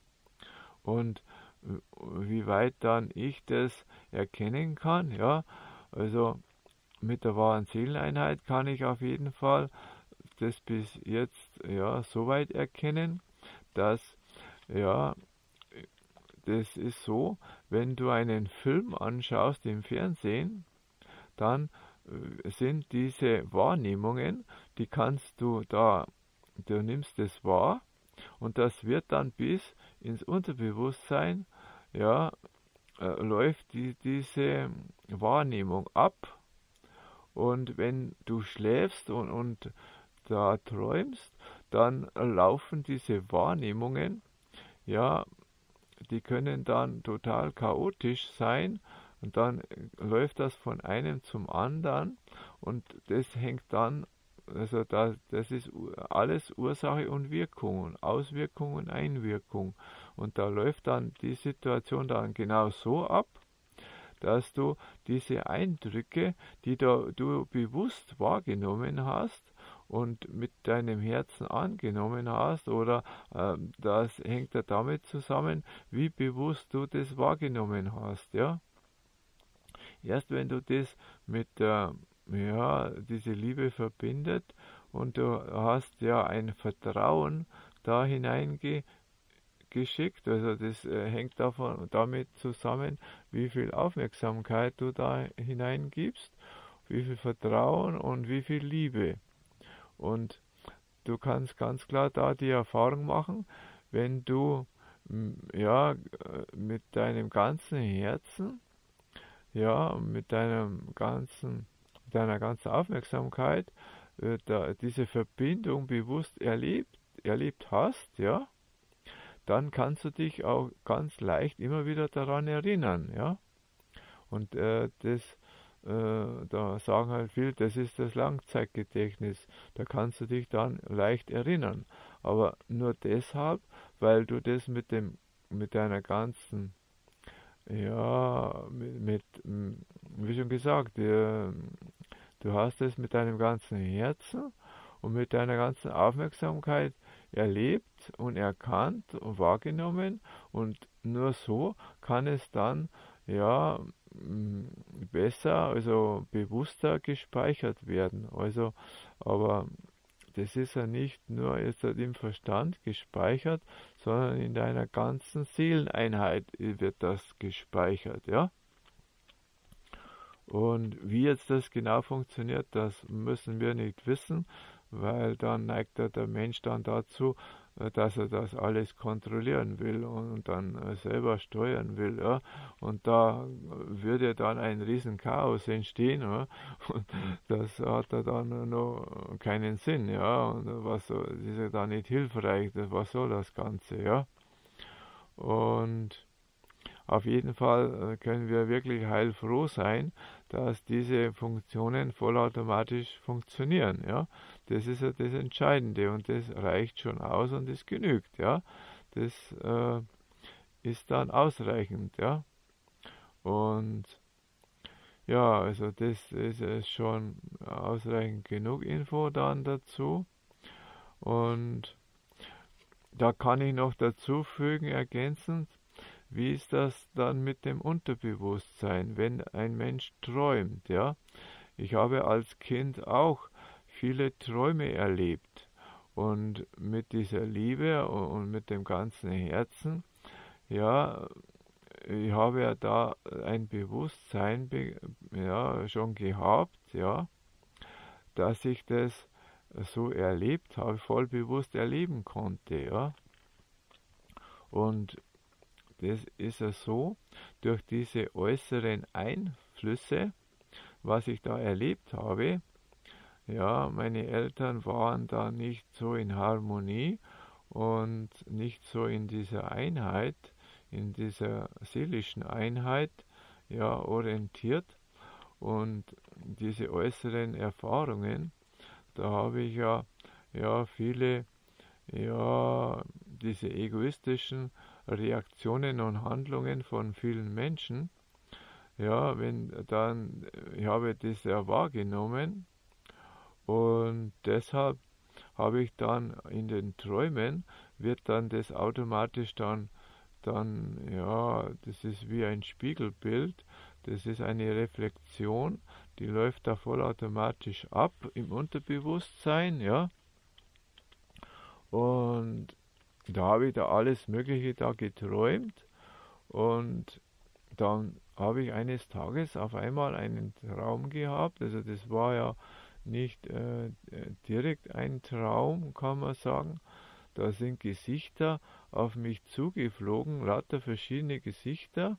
Und wie weit dann ich das erkennen kann, ja, also mit der wahren Seeleneinheit kann ich auf jeden Fall das bis jetzt ja so weit erkennen, dass ja, das ist so, wenn du einen Film anschaust im Fernsehen, dann äh, sind diese Wahrnehmungen, die kannst du da, du nimmst es wahr und das wird dann bis ins Unterbewusstsein, ja, äh, läuft die, diese Wahrnehmung ab. Und wenn du schläfst und, und da träumst, dann laufen diese Wahrnehmungen, ja, die können dann total chaotisch sein und dann läuft das von einem zum anderen und das hängt dann, also das, das ist alles Ursache und Wirkung, Auswirkung und Einwirkung und da läuft dann die Situation dann genau so ab, dass du diese Eindrücke, die du, du bewusst wahrgenommen hast und mit deinem Herzen angenommen hast, oder äh, das hängt ja damit zusammen, wie bewusst du das wahrgenommen hast, ja. Erst wenn du das mit der, ja, diese Liebe verbindet und du hast ja ein Vertrauen da hineinge geschickt. Also das äh, hängt davon damit zusammen, wie viel Aufmerksamkeit du da hineingibst, wie viel Vertrauen und wie viel Liebe. Und du kannst ganz klar da die Erfahrung machen, wenn du ja mit deinem ganzen Herzen, ja, mit deinem ganzen, deiner ganzen Aufmerksamkeit äh, da, diese Verbindung bewusst erlebt, erlebt hast, ja, dann kannst du dich auch ganz leicht immer wieder daran erinnern, ja. Und äh, das, äh, da sagen halt viele, das ist das Langzeitgedächtnis. Da kannst du dich dann leicht erinnern. Aber nur deshalb, weil du das mit dem, mit deiner ganzen, ja, mit, mit wie schon gesagt, äh, du hast es mit deinem ganzen Herzen und mit deiner ganzen Aufmerksamkeit erlebt und erkannt und wahrgenommen und nur so kann es dann ja besser, also bewusster gespeichert werden. Also, aber das ist ja nicht nur jetzt im Verstand gespeichert, sondern in deiner ganzen Seeleneinheit wird das gespeichert, ja. Und wie jetzt das genau funktioniert, das müssen wir nicht wissen, weil dann neigt der Mensch dann dazu, dass er das alles kontrollieren will und dann selber steuern will. Ja? Und da würde dann ein riesen Chaos entstehen. Ja? Und das hat dann noch keinen Sinn. Ja? Und was ist ja dann nicht hilfreich? Was soll das Ganze? Ja? Und auf jeden Fall können wir wirklich heilfroh sein, dass diese Funktionen vollautomatisch funktionieren. Ja? Das ist ja das Entscheidende und das reicht schon aus und das genügt. Ja? Das äh, ist dann ausreichend. Ja? Und ja, also das ist schon ausreichend genug Info dann dazu. Und da kann ich noch dazu fügen, ergänzend, wie ist das dann mit dem Unterbewusstsein, wenn ein Mensch träumt, ja? Ich habe als Kind auch viele Träume erlebt und mit dieser Liebe und mit dem ganzen Herzen, ja, ich habe ja da ein Bewusstsein ja, schon gehabt, ja, dass ich das so erlebt habe, voll bewusst erleben konnte, ja. Und das ist ja so, durch diese äußeren Einflüsse, was ich da erlebt habe, ja, meine Eltern waren da nicht so in Harmonie und nicht so in dieser Einheit, in dieser seelischen Einheit, ja, orientiert. Und diese äußeren Erfahrungen, da habe ich ja, ja viele, ja, diese egoistischen Reaktionen und Handlungen von vielen Menschen. Ja, wenn dann, ich habe das ja wahrgenommen und deshalb habe ich dann in den Träumen, wird dann das automatisch dann, dann, ja, das ist wie ein Spiegelbild, das ist eine Reflexion, die läuft da vollautomatisch ab im Unterbewusstsein, ja, und da habe ich da alles Mögliche da geträumt und dann habe ich eines Tages auf einmal einen Traum gehabt, also das war ja nicht äh, direkt ein Traum, kann man sagen. Da sind Gesichter auf mich zugeflogen, lauter verschiedene Gesichter.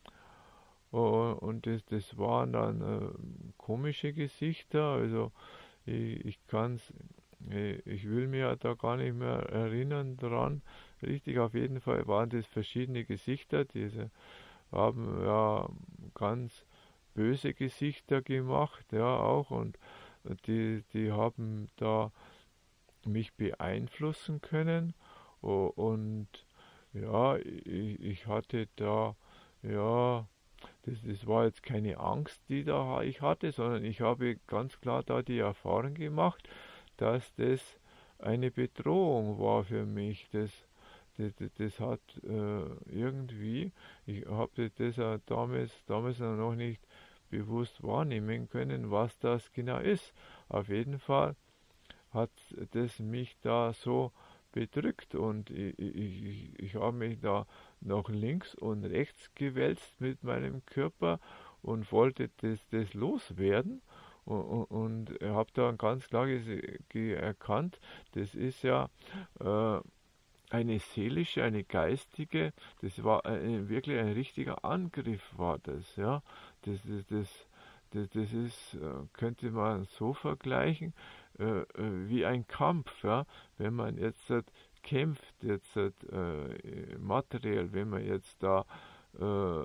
Oh, und das, das waren dann äh, komische Gesichter, also ich, ich kann's, äh, ich will mir da gar nicht mehr erinnern dran. Richtig, auf jeden Fall waren das verschiedene Gesichter, diese haben ja ganz böse Gesichter gemacht, ja auch, und die, die haben da mich beeinflussen können und ja, ich, ich hatte da, ja, das, das war jetzt keine Angst, die da ich hatte, sondern ich habe ganz klar da die Erfahrung gemacht, dass das eine Bedrohung war für mich. Das, das, das hat äh, irgendwie, ich habe das ja damals, damals noch nicht bewusst wahrnehmen können, was das genau ist. Auf jeden Fall hat das mich da so bedrückt und ich, ich, ich habe mich da nach links und rechts gewälzt mit meinem Körper und wollte das, das loswerden und, und, und habe da ganz klar erkannt, das ist ja äh, eine seelische, eine geistige, das war ein, wirklich ein richtiger Angriff war das, ja, das, das, das, das, das ist, könnte man so vergleichen, äh, wie ein Kampf, ja, wenn man jetzt äh, kämpft, jetzt äh, materiell, wenn man jetzt da, äh,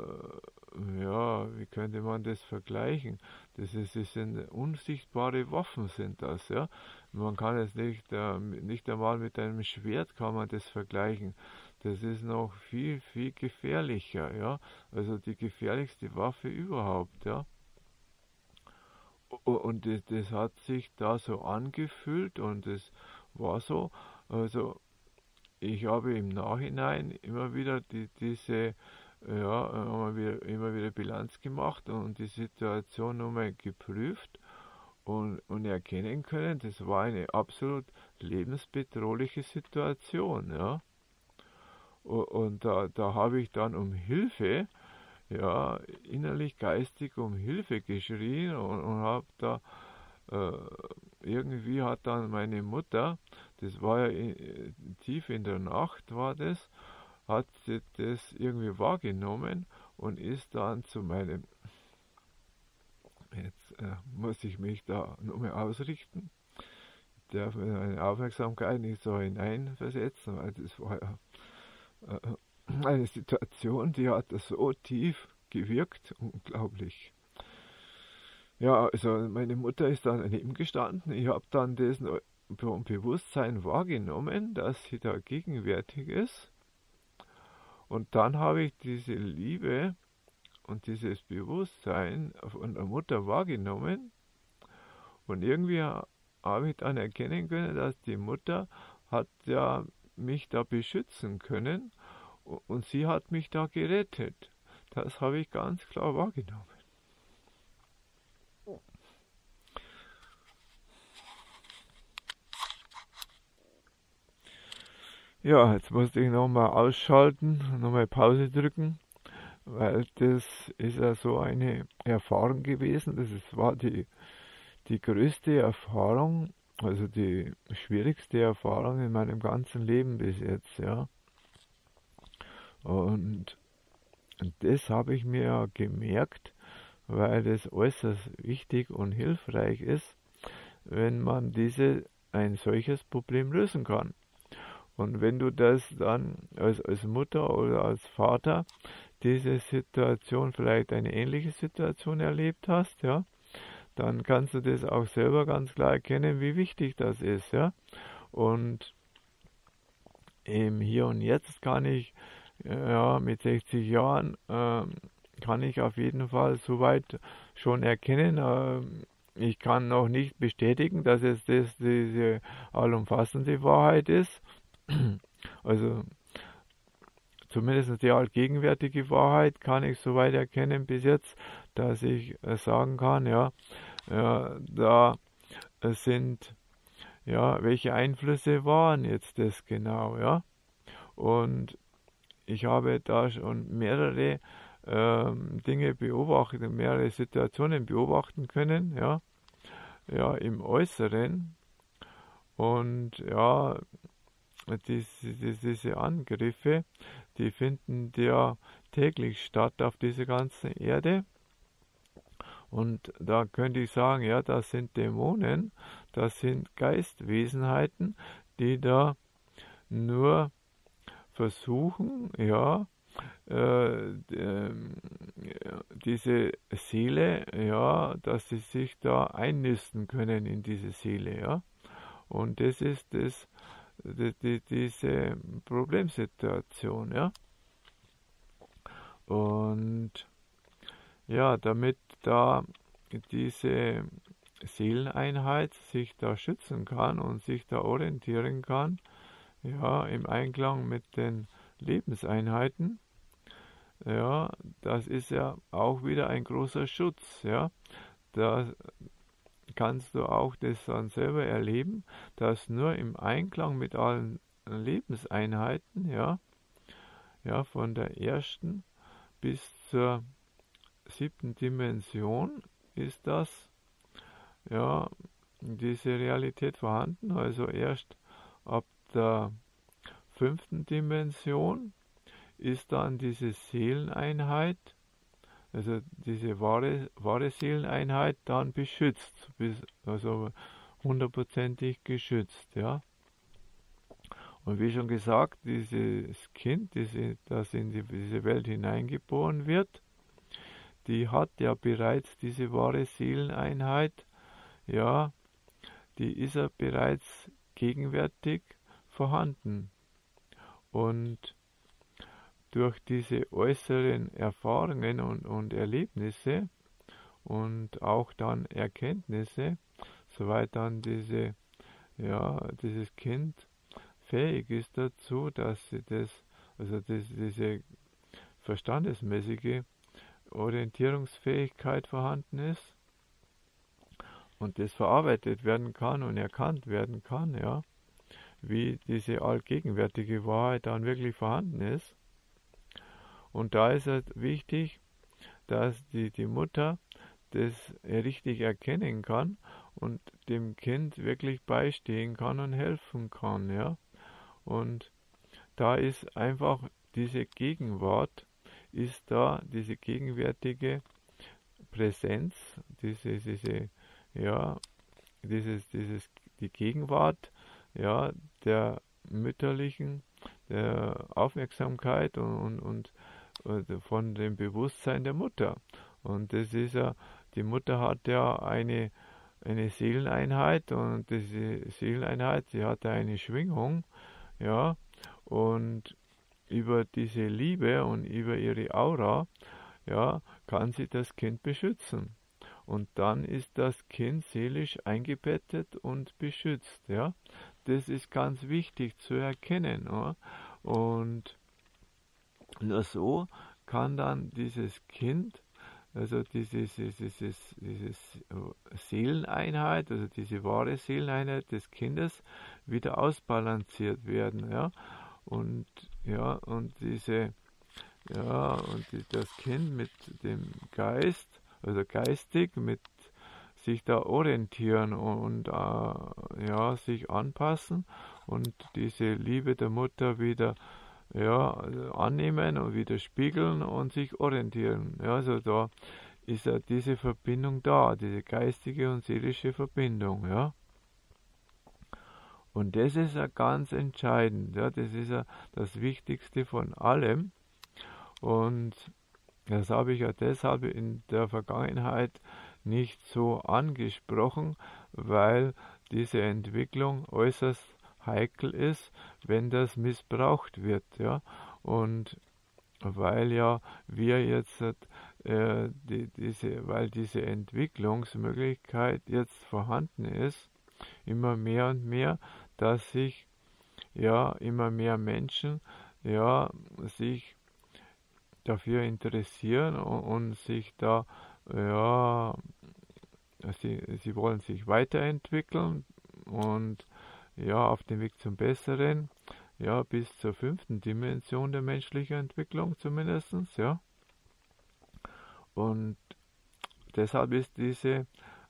ja, wie könnte man das vergleichen? Das ist, das sind unsichtbare Waffen, sind das, ja. Man kann es nicht, äh, nicht einmal mit einem Schwert kann man das vergleichen. Das ist noch viel, viel gefährlicher, ja. Also die gefährlichste Waffe überhaupt, ja. Und das, das hat sich da so angefühlt und es war so. Also ich habe im Nachhinein immer wieder die, diese, ja, immer wieder, immer wieder Bilanz gemacht und die Situation nochmal geprüft und, und erkennen können, das war eine absolut lebensbedrohliche Situation, ja. Und, und da, da habe ich dann um Hilfe, ja, innerlich, geistig um Hilfe geschrien und, und habe da, äh, irgendwie hat dann meine Mutter, das war ja in, tief in der Nacht war das, hat sie das irgendwie wahrgenommen und ist dann zu meinem, jetzt äh, muss ich mich da nochmal ausrichten, ich darf meine Aufmerksamkeit nicht so hineinversetzen, weil das war ja äh, eine Situation, die hat so tief gewirkt, unglaublich. Ja, also meine Mutter ist dann daneben gestanden, ich habe dann das Bewusstsein wahrgenommen, dass sie da gegenwärtig ist und dann habe ich diese Liebe und dieses Bewusstsein von der Mutter wahrgenommen und irgendwie habe ich dann erkennen können, dass die Mutter hat ja mich da beschützen können und sie hat mich da gerettet. Das habe ich ganz klar wahrgenommen. Ja, jetzt musste ich nochmal ausschalten, nochmal Pause drücken, weil das ist ja so eine Erfahrung gewesen. Das ist, war die, die größte Erfahrung, also die schwierigste Erfahrung in meinem ganzen Leben bis jetzt, ja. Und das habe ich mir ja gemerkt, weil das äußerst wichtig und hilfreich ist, wenn man diese, ein solches Problem lösen kann. Und wenn du das dann als, als Mutter oder als Vater diese Situation, vielleicht eine ähnliche Situation erlebt hast, ja, dann kannst du das auch selber ganz klar erkennen, wie wichtig das ist, ja. Und im Hier und Jetzt kann ich ja, mit sechzig Jahren äh, kann ich auf jeden Fall soweit schon erkennen. Äh, ich kann noch nicht bestätigen, dass es das, diese allumfassende Wahrheit ist. Also zumindest die allgegenwärtige Wahrheit kann ich soweit erkennen bis jetzt, dass ich äh, sagen kann, ja, ja da sind, ja, welche Einflüsse waren jetzt das genau, ja. Und ich habe da schon mehrere ähm, Dinge beobachtet, mehrere Situationen beobachten können, ja, ja, im Äußeren. Und ja, diese, diese Angriffe, die finden ja täglich statt auf dieser ganzen Erde. Und da könnte ich sagen, ja, das sind Dämonen, das sind Geistwesenheiten, die da nur versuchen, ja, äh, diese Seele, ja, dass sie sich da einnisten können in diese Seele, ja. Und das ist das, die, die, diese Problemsituation, ja. Und ja, damit da diese Seeleneinheit sich da schützen kann und sich da orientieren kann, ja, im Einklang mit den Lebenseinheiten, ja, das ist ja auch wieder ein großer Schutz, ja. Da kannst du auch das dann selber erleben, dass nur im Einklang mit allen Lebenseinheiten, ja, ja, von der ersten bis zur siebten Dimension ist das, ja, diese Realität vorhanden. Also erst ab der fünften Dimension ist dann diese Seeleneinheit, also diese wahre, wahre Seeleneinheit dann beschützt, also hundertprozentig geschützt, ja. Und wie schon gesagt, dieses Kind, das in diese Welt hineingeboren wird, die hat ja bereits diese wahre Seeleneinheit, ja, die ist ja bereits gegenwärtig vorhanden. Und durch diese äußeren Erfahrungen und, und Erlebnisse und auch dann Erkenntnisse, soweit dann diese, ja, dieses Kind fähig ist dazu, dass sie das, also das, diese verstandesmäßige Orientierungsfähigkeit vorhanden ist und das verarbeitet werden kann und erkannt werden kann, ja, wie diese allgegenwärtige Wahrheit dann wirklich vorhanden ist. Und da ist es wichtig, dass die, die Mutter das richtig erkennen kann und dem Kind wirklich beistehen kann und helfen kann, ja. Und da ist einfach diese Gegenwart, ist da diese gegenwärtige Präsenz, diese, diese, ja, dieses, dieses, die Gegenwart, ja, der mütterlichen, der Aufmerksamkeit und, und, und von dem Bewusstsein der Mutter. Und das ist ja, die Mutter hat ja eine, eine Seeleneinheit und diese Seeleneinheit, sie hat eine Schwingung, ja, und über diese Liebe und über ihre Aura, ja, kann sie das Kind beschützen. Und dann ist das Kind seelisch eingebettet und beschützt, ja. Das ist ganz wichtig zu erkennen, ja? Und nur so kann dann dieses Kind, also dieses, dieses, dieses Seeleneinheit, also diese wahre Seeleneinheit des Kindes wieder ausbalanciert werden, ja. Und ja, und diese, ja, und die, das Kind mit dem Geist, also geistig, mit sich da orientieren und, und äh, ja, sich anpassen und diese Liebe der Mutter wieder, ja, annehmen und wieder spiegeln und sich orientieren. Ja, also da ist ja diese Verbindung da, diese geistige und seelische Verbindung, ja. Und das ist ja ganz entscheidend, ja, das ist ja das Wichtigste von allem. Und das habe ich ja deshalb in der Vergangenheit nicht so angesprochen, weil diese Entwicklung äußerst heikel ist, wenn das missbraucht wird, ja. Und weil ja wir jetzt äh, die, diese, weil diese Entwicklungsmöglichkeit jetzt vorhanden ist, immer mehr und mehr, dass sich ja immer mehr Menschen ja sich dafür interessieren und, und sich da ja sie, sie wollen sich weiterentwickeln und ja auf dem Weg zum Besseren, ja bis zur fünften Dimension der menschlichen Entwicklung zumindest, ja. Und deshalb ist diese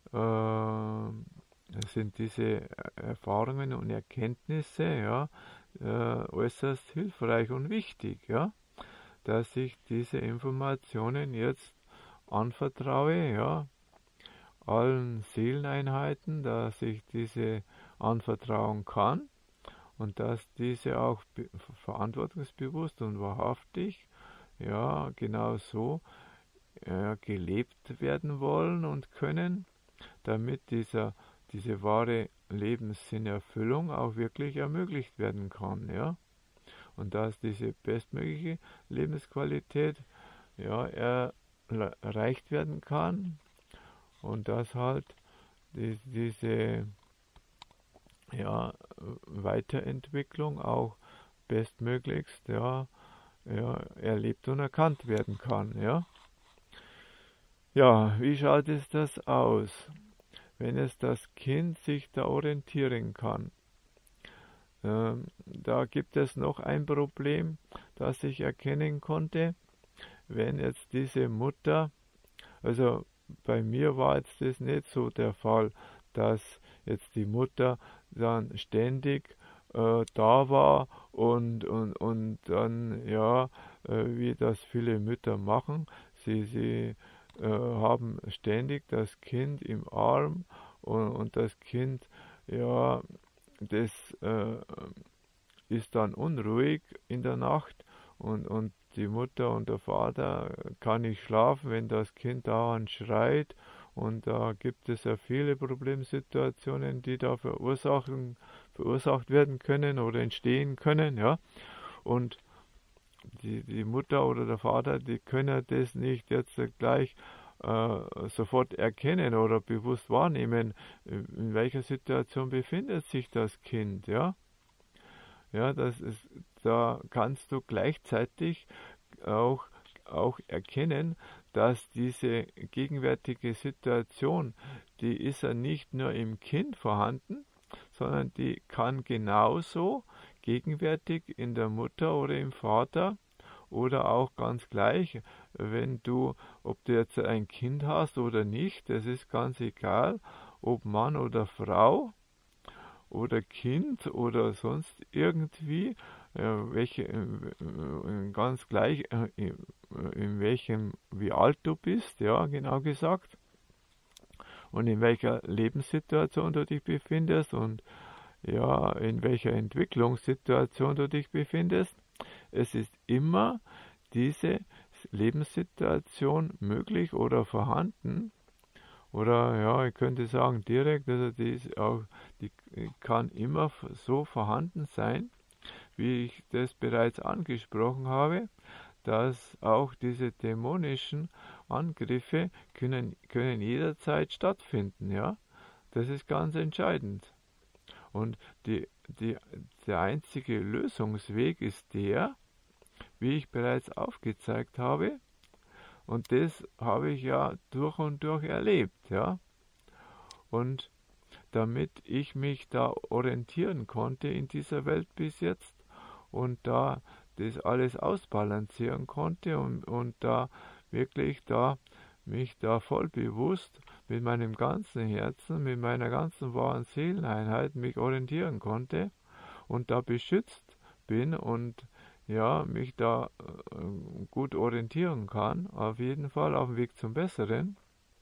äh, sind diese Erfahrungen und Erkenntnisse ja äh, äußerst hilfreich und wichtig, ja, dass ich diese Informationen jetzt anvertraue, ja, allen Seeleneinheiten, dass ich diese anvertrauen kann und dass diese auch verantwortungsbewusst und wahrhaftig, ja, genau so äh, gelebt werden wollen und können, damit dieser, diese wahre Lebenssinnerfüllung auch wirklich ermöglicht werden kann, ja. Und dass diese bestmögliche Lebensqualität ja, erreicht werden kann und dass halt die, diese ja, Weiterentwicklung auch bestmöglichst ja, ja, erlebt und erkannt werden kann. Ja, ja, wie schaut es das aus, wenn es das Kind sich da orientieren kann? Ähm, da gibt es noch ein Problem, das ich erkennen konnte, wenn jetzt diese Mutter, also bei mir war jetzt das nicht so der Fall, dass jetzt die Mutter dann ständig äh, da war und, und, und dann, ja, äh, wie das viele Mütter machen, sie, sie äh, haben ständig das Kind im Arm und, und das Kind, ja, das äh, ist dann unruhig in der Nacht und, und die Mutter und der Vater kann nicht schlafen, wenn das Kind dauernd schreit. Und da gibt es ja viele Problemsituationen, die da verursachen, verursacht werden können oder entstehen können. Ja. Und die, die Mutter oder der Vater, die können das nicht jetzt gleich äh, sofort erkennen oder bewusst wahrnehmen, in welcher Situation befindet sich das Kind. Ja. Ja, das ist, da kannst du gleichzeitig auch, auch erkennen, dass diese gegenwärtige Situation, die ist ja nicht nur im Kind vorhanden, sondern die kann genauso gegenwärtig in der Mutter oder im Vater oder auch ganz gleich, wenn du, ob du jetzt ein Kind hast oder nicht, das ist ganz egal, ob Mann oder Frau, oder Kind oder sonst irgendwie, äh, welche, äh, ganz gleich, äh, in welchem, wie alt du bist, ja, genau gesagt, und in welcher Lebenssituation du dich befindest und ja, in welcher Entwicklungssituation du dich befindest. Es ist immer diese Lebenssituation möglich oder vorhanden. Oder ja, ich könnte sagen direkt, also die, ist auch, die kann immer so vorhanden sein, wie ich das bereits angesprochen habe, dass auch diese dämonischen Angriffe können, können jederzeit stattfinden, ja. Das ist ganz entscheidend. Und die, die, der einzige Lösungsweg ist der, wie ich bereits aufgezeigt habe, und das habe ich ja durch und durch erlebt, ja. Und damit ich mich da orientieren konnte in dieser Welt bis jetzt und da das alles ausbalancieren konnte und, und da wirklich da mich da voll bewusst mit meinem ganzen Herzen, mit meiner ganzen wahren Seeleneinheit mich orientieren konnte und da beschützt bin und ja, mich da äh, gut orientieren kann, auf jeden Fall auf dem Weg zum Besseren.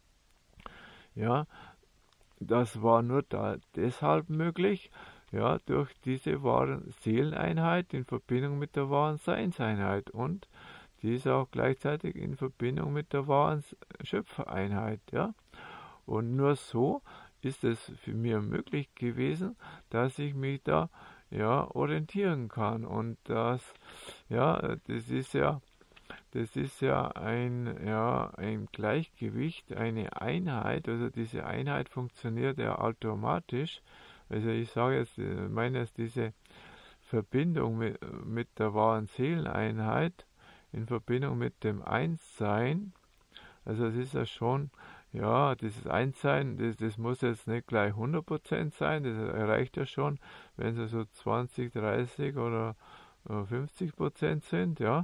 Ja, das war nur da deshalb möglich, ja, durch diese wahre Seeleneinheit in Verbindung mit der wahren Seinseinheit und diese auch gleichzeitig in Verbindung mit der wahren Schöpfereinheit, ja. Und nur so ist es für mich möglich gewesen, dass ich mich da ja orientieren kann und das ja, das ist ja das ist ja ein, ja, ein Gleichgewicht, eine Einheit, also diese Einheit funktioniert ja automatisch. Also ich sage jetzt, meine jetzt diese Verbindung mit, mit der wahren Seeleneinheit in Verbindung mit dem Einssein. Also es ist ja schon, ja, dieses Einssein, das, das muss jetzt nicht gleich hundert Prozent sein, das erreicht ja schon, wenn es so zwanzig, dreißig oder fünfzig Prozent sind, ja.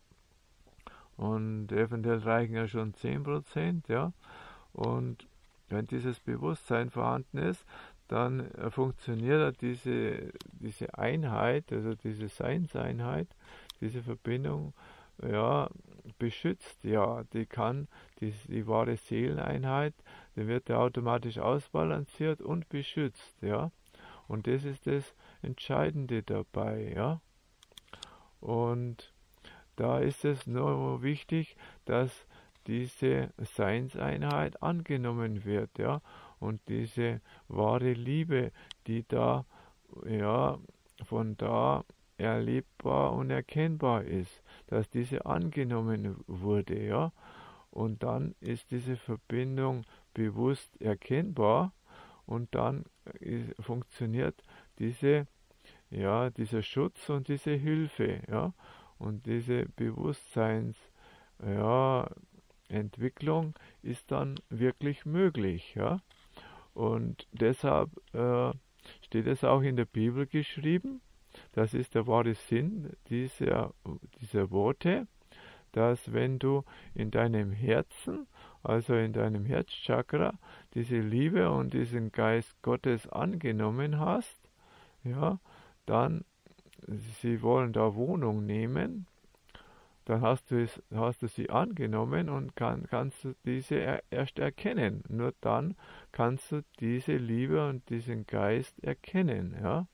Und eventuell reichen ja schon zehn Prozent, ja. Und wenn dieses Bewusstsein vorhanden ist, dann äh, funktioniert diese, diese Einheit, also diese Seinseinheit, diese Verbindung, ja, beschützt, ja, die kann, die, die wahre Seeleneinheit, die wird ja automatisch ausbalanciert und beschützt, ja. Und das ist das Entscheidende dabei, ja. Und da ist es nur wichtig, dass diese Seinseinheit angenommen wird, ja, und diese wahre Liebe, die da, ja, von da erlebbar und erkennbar ist, dass diese angenommen wurde, ja, und dann ist diese Verbindung bewusst erkennbar und dann ist, funktioniert diese, ja, dieser Schutz und diese Hilfe, ja, und diese Bewusstseins, ja, Entwicklung ist dann wirklich möglich, ja. Und deshalb äh, steht es auch in der Bibel geschrieben, das ist der wahre Sinn dieser, dieser Worte, dass wenn du in deinem Herzen, also in deinem Herzchakra, diese Liebe und diesen Geist Gottes angenommen hast, ja, dann, sie wollen da Wohnung nehmen, dann hast du, es, hast du sie angenommen und kann, kannst du diese er, erst erkennen. Nur dann kannst du diese Liebe und diesen Geist erkennen. Ja?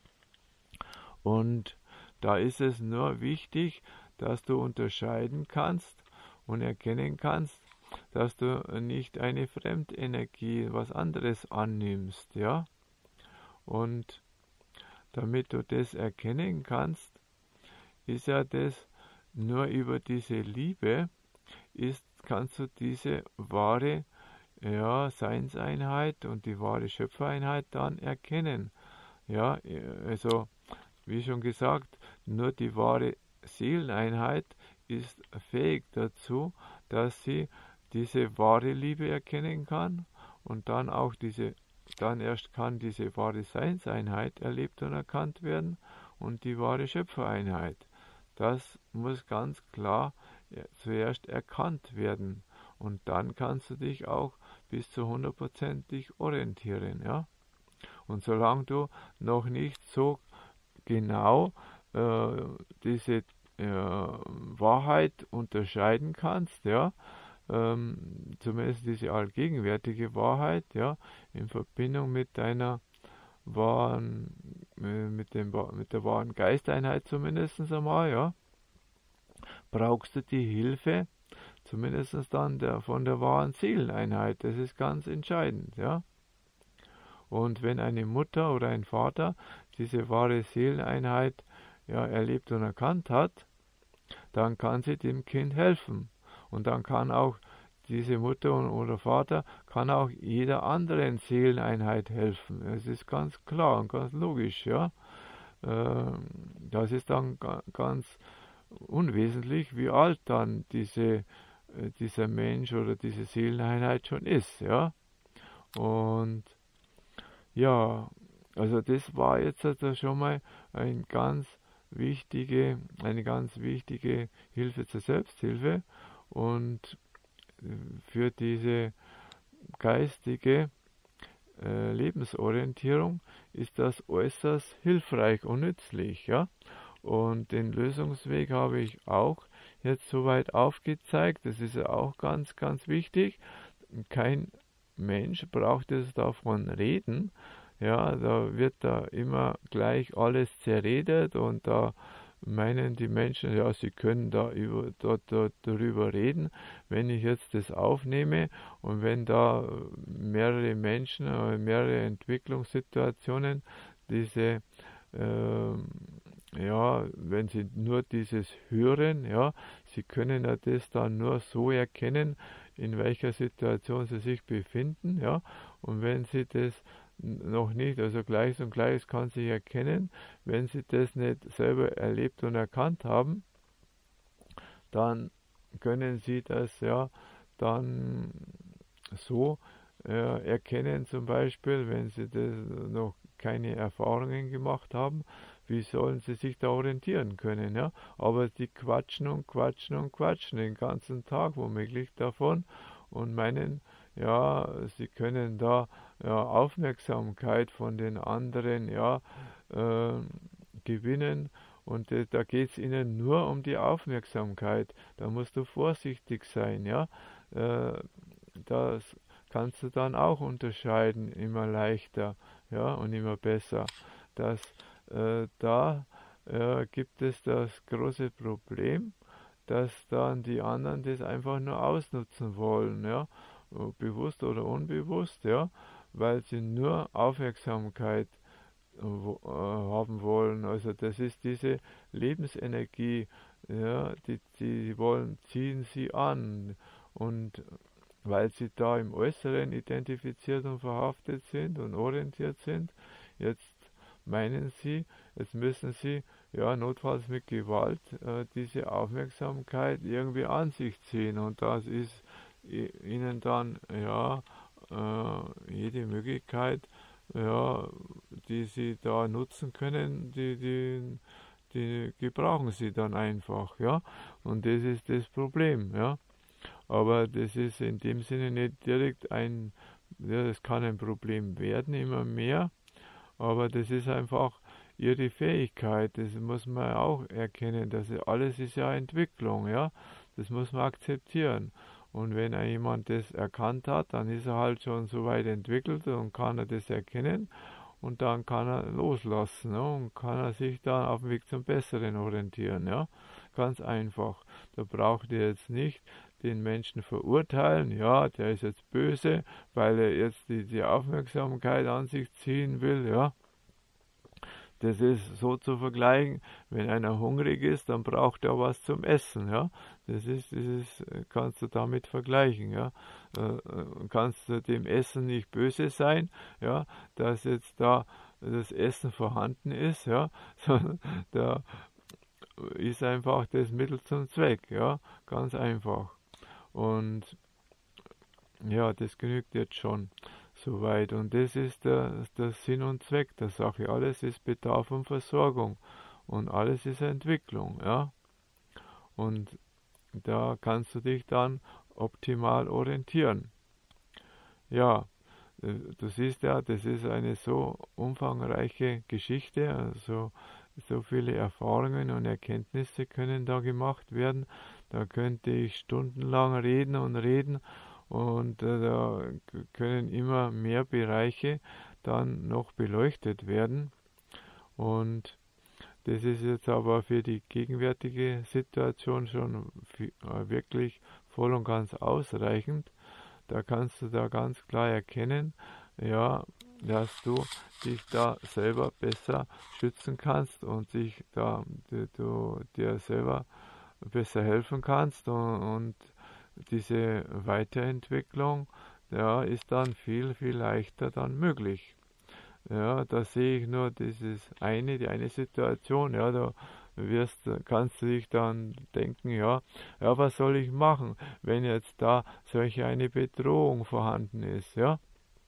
Und da ist es nur wichtig, dass du unterscheiden kannst und erkennen kannst, dass du nicht eine Fremdenergie, was anderes annimmst. Ja? Und damit du das erkennen kannst, ist ja das, nur über diese Liebe ist, kannst du diese wahre, ja, Seinseinheit und die wahre Schöpfereinheit dann erkennen. Ja, also wie schon gesagt, nur die wahre Seeleneinheit ist fähig dazu, dass sie diese wahre Liebe erkennen kann und dann auch diese, dann erst kann diese wahre Seinseinheit erlebt und erkannt werden und die wahre Schöpfereinheit. Das muss ganz klar zuerst erkannt werden und dann kannst du dich auch bis zu hundertprozentig orientieren, ja. Und solange du noch nicht so genau äh, diese äh, Wahrheit unterscheiden kannst, ja, ähm, zumindest diese allgegenwärtige Wahrheit, ja, in Verbindung mit deiner wahren, mit, dem, mit der wahren Geisteinheit zumindest einmal, ja, brauchst du die Hilfe, zumindest dann der, von der wahren Seeleneinheit. Das ist ganz entscheidend, ja. Und wenn eine Mutter oder ein Vater diese wahre Seeleneinheit, ja, erlebt und erkannt hat, dann kann sie dem Kind helfen. Und dann kann auch diese Mutter oder Vater, kann auch jeder anderen Seeleneinheit helfen. Es ist ganz klar und ganz logisch, ja. Das ist dann ganz unwesentlich, wie alt dann diese, dieser Mensch oder diese Seeleneinheit schon ist, ja. Und ja, also das war jetzt also schon mal ein ganz wichtige, eine ganz wichtige Hilfe zur Selbsthilfe und für diese geistige äh, Lebensorientierung ist das äußerst hilfreich und nützlich, ja. Und den Lösungsweg habe ich auch jetzt soweit aufgezeigt. Das ist ja auch ganz, ganz wichtig. Kein Mensch braucht es davon reden. Ja, da wird da immer gleich alles zerredet und da meinen die Menschen, ja, sie können da, über, da, da darüber reden, wenn ich jetzt das aufnehme und wenn da mehrere Menschen oder mehrere Entwicklungssituationen diese äh, ja, wenn Sie nur dieses hören, ja, Sie können ja das dann nur so erkennen, in welcher Situation Sie sich befinden, ja, und wenn Sie das noch nicht, also Gleiches und Gleiches kann sich erkennen, wenn Sie das nicht selber erlebt und erkannt haben, dann können Sie das ja dann so äh, erkennen, zum Beispiel, wenn Sie das noch keine Erfahrungen gemacht haben, wie sollen Sie sich da orientieren können, ja? Aber die quatschen und quatschen und quatschen den ganzen Tag womöglich davon und meinen, ja, sie können da ja, Aufmerksamkeit von den anderen ja, äh, gewinnen und äh, da geht es ihnen nur um die Aufmerksamkeit. Da musst du vorsichtig sein, ja. Äh, das kannst du dann auch unterscheiden, immer leichter, ja, und immer besser. Dass äh, da äh, gibt es das große Problem, dass dann die anderen das einfach nur ausnutzen wollen, ja, bewusst oder unbewusst, ja, weil sie nur Aufmerksamkeit äh, haben wollen. Also das ist diese Lebensenergie, ja, die, die wollen, ziehen sie an und weil sie da im Äußeren identifiziert und verhaftet sind und orientiert sind, jetzt meinen sie, jetzt müssen sie ja notfalls mit Gewalt äh, diese Aufmerksamkeit irgendwie an sich ziehen und das ist ihnen dann ja äh, jede Möglichkeit, ja, die sie da nutzen können, die, die, die gebrauchen sie dann einfach, ja, und das ist das Problem, ja. Aber das ist in dem Sinne nicht direkt ein, ja, das kann ein Problem werden, immer mehr, aber das ist einfach ihre Fähigkeit, das muss man auch erkennen, dass alles ist ja Entwicklung, ja, das muss man akzeptieren. Und wenn jemand das erkannt hat, dann ist er halt schon so weit entwickelt und kann er das erkennen und dann kann er loslassen, ja, und kann er sich dann auf dem Weg zum Besseren orientieren, ja, ganz einfach. Da braucht ihr jetzt nicht den Menschen verurteilen, ja, der ist jetzt böse, weil er jetzt die, die Aufmerksamkeit an sich ziehen will, ja. Das ist so zu vergleichen, wenn einer hungrig ist, dann braucht er was zum Essen, ja. Das ist, das ist, kannst du damit vergleichen, ja. Kannst du dem Essen nicht böse sein, ja, dass jetzt da das Essen vorhanden ist, ja, sondern da ist einfach das Mittel zum Zweck, ja, ganz einfach. Und ja, das genügt jetzt schon soweit. Und das ist der, der Sinn und Zweck der Sache. Alles ist Bedarf und Versorgung. Und alles ist Entwicklung, ja. Und da kannst du dich dann optimal orientieren. Ja, du siehst ja, das ist eine so umfangreiche Geschichte, also so viele Erfahrungen und Erkenntnisse können da gemacht werden. Da könnte ich stundenlang reden und reden und äh, da können immer mehr Bereiche dann noch beleuchtet werden. Und das ist jetzt aber für die gegenwärtige Situation schon wirklich voll und ganz ausreichend. Da kannst du da ganz klar erkennen, ja, dass du dich da selber besser schützen kannst und dich da du, du dir selber besser helfen kannst und, und diese Weiterentwicklung, ja, ist dann viel, viel leichter dann möglich. Ja, da sehe ich nur dieses eine, die eine Situation, ja, da wirst, kannst du dich dann denken, ja, ja, was soll ich machen, wenn jetzt da solche eine Bedrohung vorhanden ist, ja.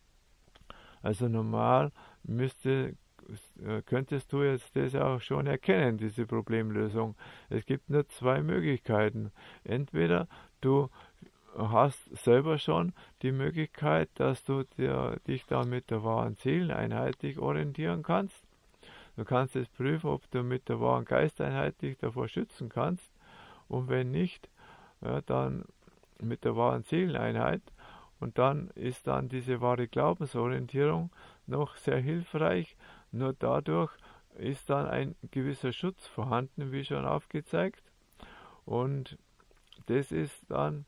Also normal müsste, könntest du jetzt das auch schon erkennen, diese Problemlösung. Es gibt nur zwei Möglichkeiten. Entweder du hast selber schon die Möglichkeit, dass du dir, dich da mit der wahren Seeleneinheit dich orientieren kannst. Du kannst es prüfen, ob du mit der wahren Geisteinheit dich davor schützen kannst. Und wenn nicht, ja, dann mit der wahren Seeleneinheit. Und dann ist dann diese wahre Glaubensorientierung noch sehr hilfreich. Nur dadurch ist dann ein gewisser Schutz vorhanden, wie schon aufgezeigt. Und das ist dann,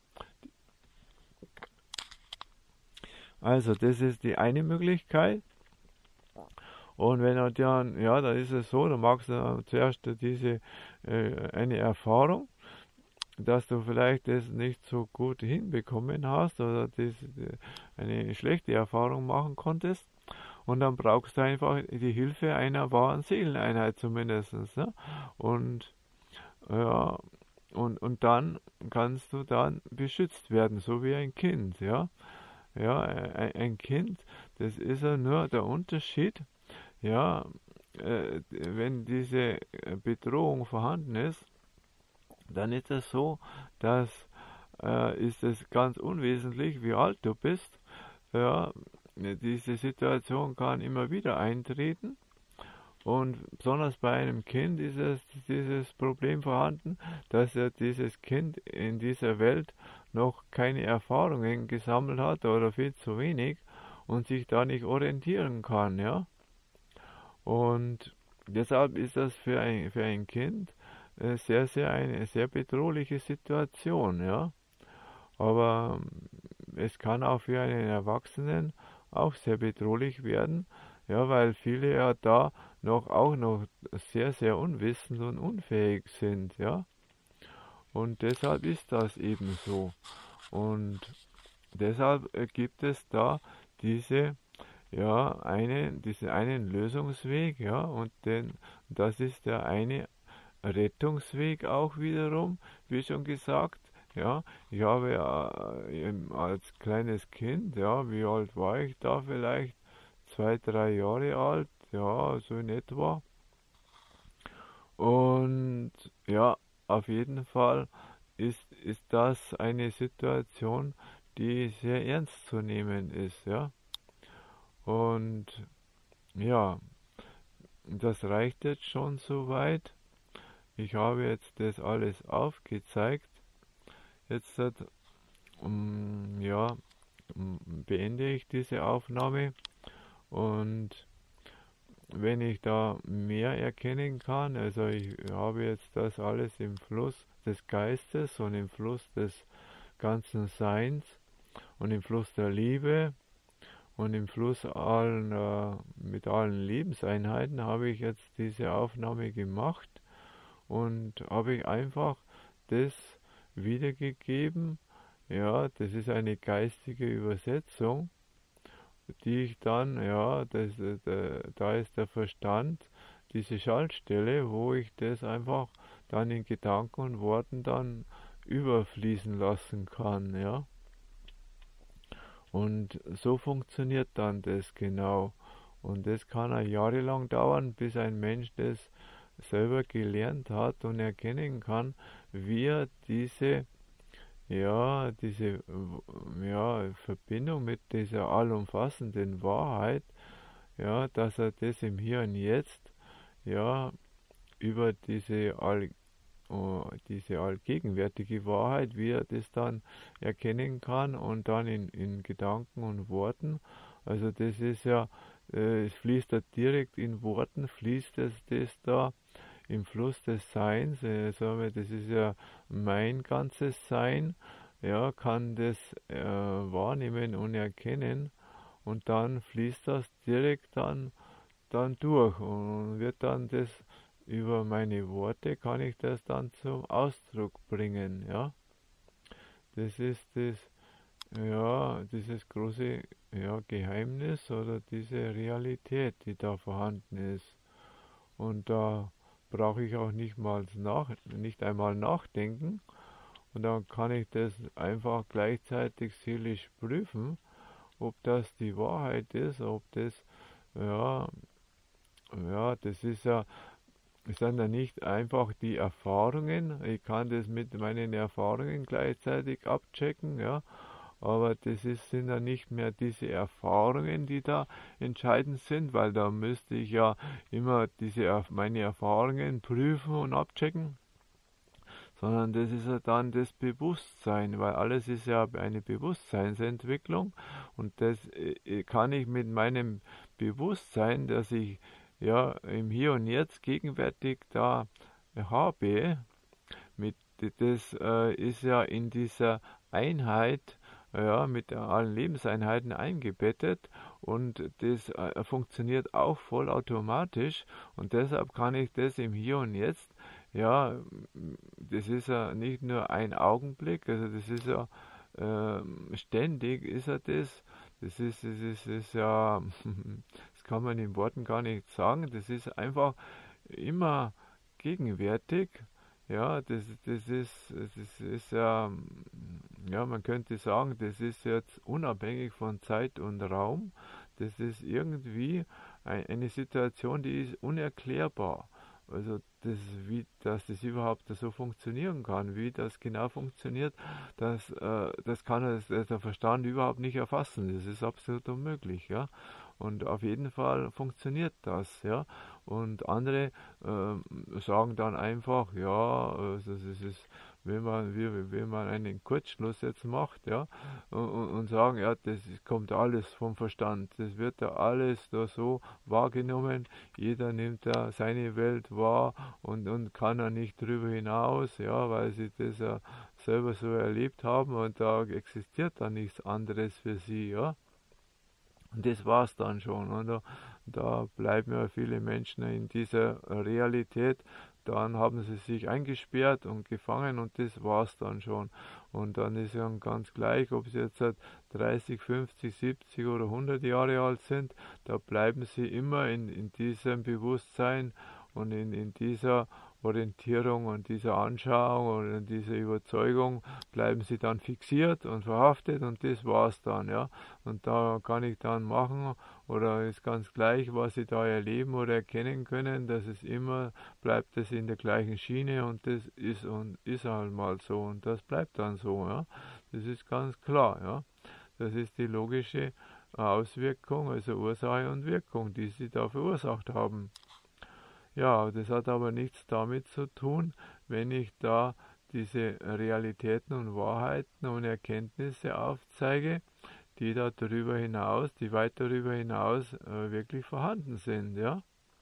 also das ist die eine Möglichkeit. Und wenn er dann, ja, dann ist es so, dann magst du zuerst diese äh, eine Erfahrung, dass du vielleicht das nicht so gut hinbekommen hast oder das, eine schlechte Erfahrung machen konntest. Und dann brauchst du einfach die Hilfe einer wahren Seeleneinheit zumindest. Ne? Und ja, und, und dann kannst du dann beschützt werden, so wie ein Kind, ja. Ja, ein, ein Kind, das ist ja nur der Unterschied, ja, äh, wenn diese Bedrohung vorhanden ist, dann ist es so, dass äh, ist es ganz unwesentlich, wie alt du bist. Ja, diese Situation kann immer wieder eintreten. Und besonders bei einem Kind ist es dieses Problem vorhanden, dass ja dieses Kind in dieser Welt noch keine Erfahrungen gesammelt hat oder viel zu wenig und sich da nicht orientieren kann, ja. Und deshalb ist das für ein, für ein Kind äh, sehr, sehr eine sehr bedrohliche Situation, ja. Aber es kann auch für einen Erwachsenen auch sehr bedrohlich werden, ja, weil viele ja da noch auch noch sehr, sehr unwissend und unfähig sind, ja. Und deshalb ist das eben so. Und deshalb äh, gibt es da diese, ja, eine, diesen einen Lösungsweg, ja, und den, das ist der eine Rettungsweg auch wiederum, wie schon gesagt, ja, ich habe äh, als kleines Kind, ja, wie alt war ich da vielleicht? Zwei, drei Jahre alt, ja, so in etwa. Und ja, auf jeden Fall ist, ist das eine Situation, die sehr ernst zu nehmen ist, ja. Und ja, das reicht jetzt schon soweit. Ich habe jetzt das alles aufgezeigt. Jetzt um, ja, um, beende ich diese Aufnahme und wenn ich da mehr erkennen kann, also ich habe jetzt das alles im Fluss des Geistes und im Fluss des ganzen Seins und im Fluss der Liebe und im Fluss allen, äh, mit allen Lebenseinheiten habe ich jetzt diese Aufnahme gemacht und habe ich einfach das wiedergegeben. Ja, das ist eine geistige Übersetzung, die ich dann, ja, das, äh, da ist der Verstand, diese Schaltstelle, wo ich das einfach dann in Gedanken und Worten dann überfließen lassen kann, ja. Und so funktioniert dann das genau. Und das kann auch jahrelang dauern, bis ein Mensch das selber gelernt hat und erkennen kann, wie er diese, ja, diese ja, Verbindung mit dieser allumfassenden Wahrheit, ja, dass er das im Hier und Jetzt, ja, über diese all, oh, diese allgegenwärtige Wahrheit, wie er das dann erkennen kann und dann in, in Gedanken und Worten. Also das ist ja, äh, es fließt da direkt in Worten, fließt es das da im Fluss des Seins, äh, sagen wir, das ist ja mein ganzes Sein, ja, kann das äh, wahrnehmen und erkennen und dann fließt das direkt dann, dann durch und wird dann das über meine Worte kann ich das dann zum Ausdruck bringen, ja. Das ist das, ja, dieses große, ja, Geheimnis oder diese Realität, die da vorhanden ist. Und da brauche ich auch nicht mal nach, nicht einmal nachdenken. Und dann kann ich das einfach gleichzeitig seelisch prüfen, ob das die Wahrheit ist, ob das, ja, ja, das ist ja, es sind ja nicht einfach die Erfahrungen, ich kann das mit meinen Erfahrungen gleichzeitig abchecken, ja, aber das ist, sind ja nicht mehr diese Erfahrungen, die da entscheidend sind, weil da müsste ich ja immer diese, meine Erfahrungen prüfen und abchecken, sondern das ist ja dann das Bewusstsein, weil alles ist ja eine Bewusstseinsentwicklung und das kann ich mit meinem Bewusstsein, dass ich ja im Hier und Jetzt gegenwärtig da habe, mit, das äh, ist ja in dieser Einheit, ja, mit allen Lebenseinheiten eingebettet und das äh, funktioniert auch vollautomatisch und deshalb kann ich das im Hier und Jetzt, ja, das ist ja nicht nur ein Augenblick, also das ist ja äh, ständig ist er das, das ist, das ist, das ist ja, das kann man in Worten gar nicht sagen, das ist einfach immer gegenwärtig. Ja, das, das ist, das ist ja, ja, man könnte sagen, das ist jetzt unabhängig von Zeit und Raum. Das ist irgendwie ein, eine Situation, die ist unerklärbar. Also, das, wie, dass das überhaupt so funktionieren kann, wie das genau funktioniert, das, äh, das kann das, der Verstand überhaupt nicht erfassen. Das ist absolut unmöglich, ja. Und auf jeden Fall funktioniert das, ja. Und andere äh, sagen dann einfach, ja, also es ist, wenn man, wie, wenn man einen Kurzschluss jetzt macht, ja, und, und sagen, ja, das kommt alles vom Verstand, das wird da alles da so wahrgenommen, jeder nimmt da seine Welt wahr und, und kann da nicht drüber hinaus, ja, weil sie das ja selber so erlebt haben und da existiert dann nichts anderes für sie, ja. Und das war's dann schon. Und da, da bleiben ja viele Menschen in dieser Realität. Dann haben sie sich eingesperrt und gefangen und das war's dann schon. Und dann ist ja ganz gleich, ob sie jetzt dreißig, fünfzig, siebzig oder hundert Jahre alt sind, da bleiben sie immer in, in diesem Bewusstsein und in, in dieser Orientierung und dieser Anschauung und in dieser Überzeugung bleiben sie dann fixiert und verhaftet und das war's dann, ja. Und da kann ich dann machen oder ist ganz gleich, was sie da erleben oder erkennen können, dass es immer bleibt es in der gleichen Schiene und das ist und ist halt mal so und das bleibt dann so, ja. Das ist ganz klar, ja. Das ist die logische Auswirkung, also Ursache und Wirkung, die sie da verursacht haben. Ja, das hat aber nichts damit zu tun, wenn ich da diese Realitäten und Wahrheiten und Erkenntnisse aufzeige, die da darüber hinaus, die weit darüber hinaus äh, wirklich vorhanden sind, ja.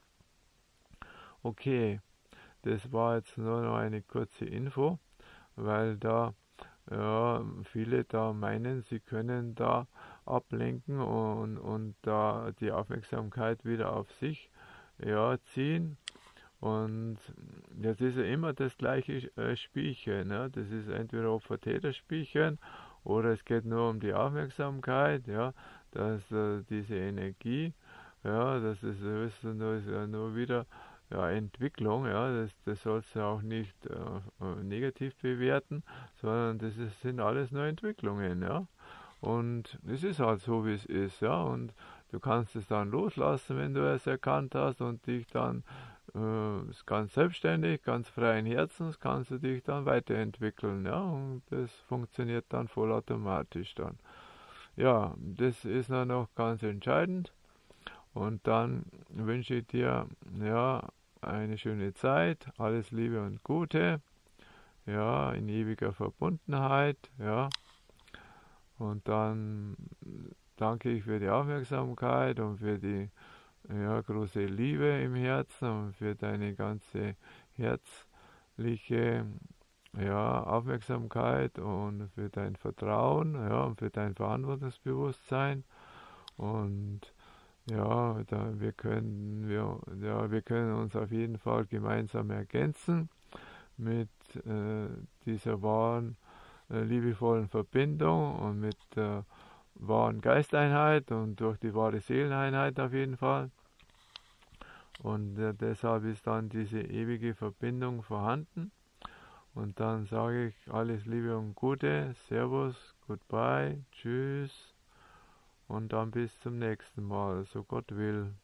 Okay, das war jetzt nur noch eine kurze Info, weil da ja, viele da meinen, sie können da ablenken und, und da die Aufmerksamkeit wieder auf sich ja, ziehen. Und das ist ja immer das gleiche äh, Spielchen. Ne? Das ist entweder Opfer-Täter-Spielchen oder es geht nur um die Aufmerksamkeit, ja, dass äh, diese Energie, ja, das ist, das ist, nur, ist ja nur wieder ja, Entwicklung, ja, das, das sollst du auch nicht äh, negativ bewerten, sondern das ist, sind alles nur Entwicklungen, ja. Und es ist halt so, wie es ist, ja. Und du kannst es dann loslassen, wenn du es erkannt hast und dich dann äh, ganz selbstständig, ganz freien Herzens kannst du dich dann weiterentwickeln, ja. Und das funktioniert dann vollautomatisch dann. Ja, das ist dann noch ganz entscheidend. Und dann wünsche ich dir, ja, eine schöne Zeit, alles Liebe und Gute, ja, in ewiger Verbundenheit, ja. Und dann danke ich für die Aufmerksamkeit und für die ja, große Liebe im Herzen und für deine ganze herzliche ja, Aufmerksamkeit und für dein Vertrauen, ja, und für dein Verantwortungsbewusstsein. Und ja, da wir können wir, ja, wir können uns auf jeden Fall gemeinsam ergänzen mit äh, dieser wahren äh, liebevollen Verbindung und mit der wahren Geisteinheit und durch die wahre Seeleneinheit auf jeden Fall. Und äh, deshalb ist dann diese ewige Verbindung vorhanden. Und dann sage ich alles Liebe und Gute, Servus, Goodbye, Tschüss und dann bis zum nächsten Mal, so Gott will.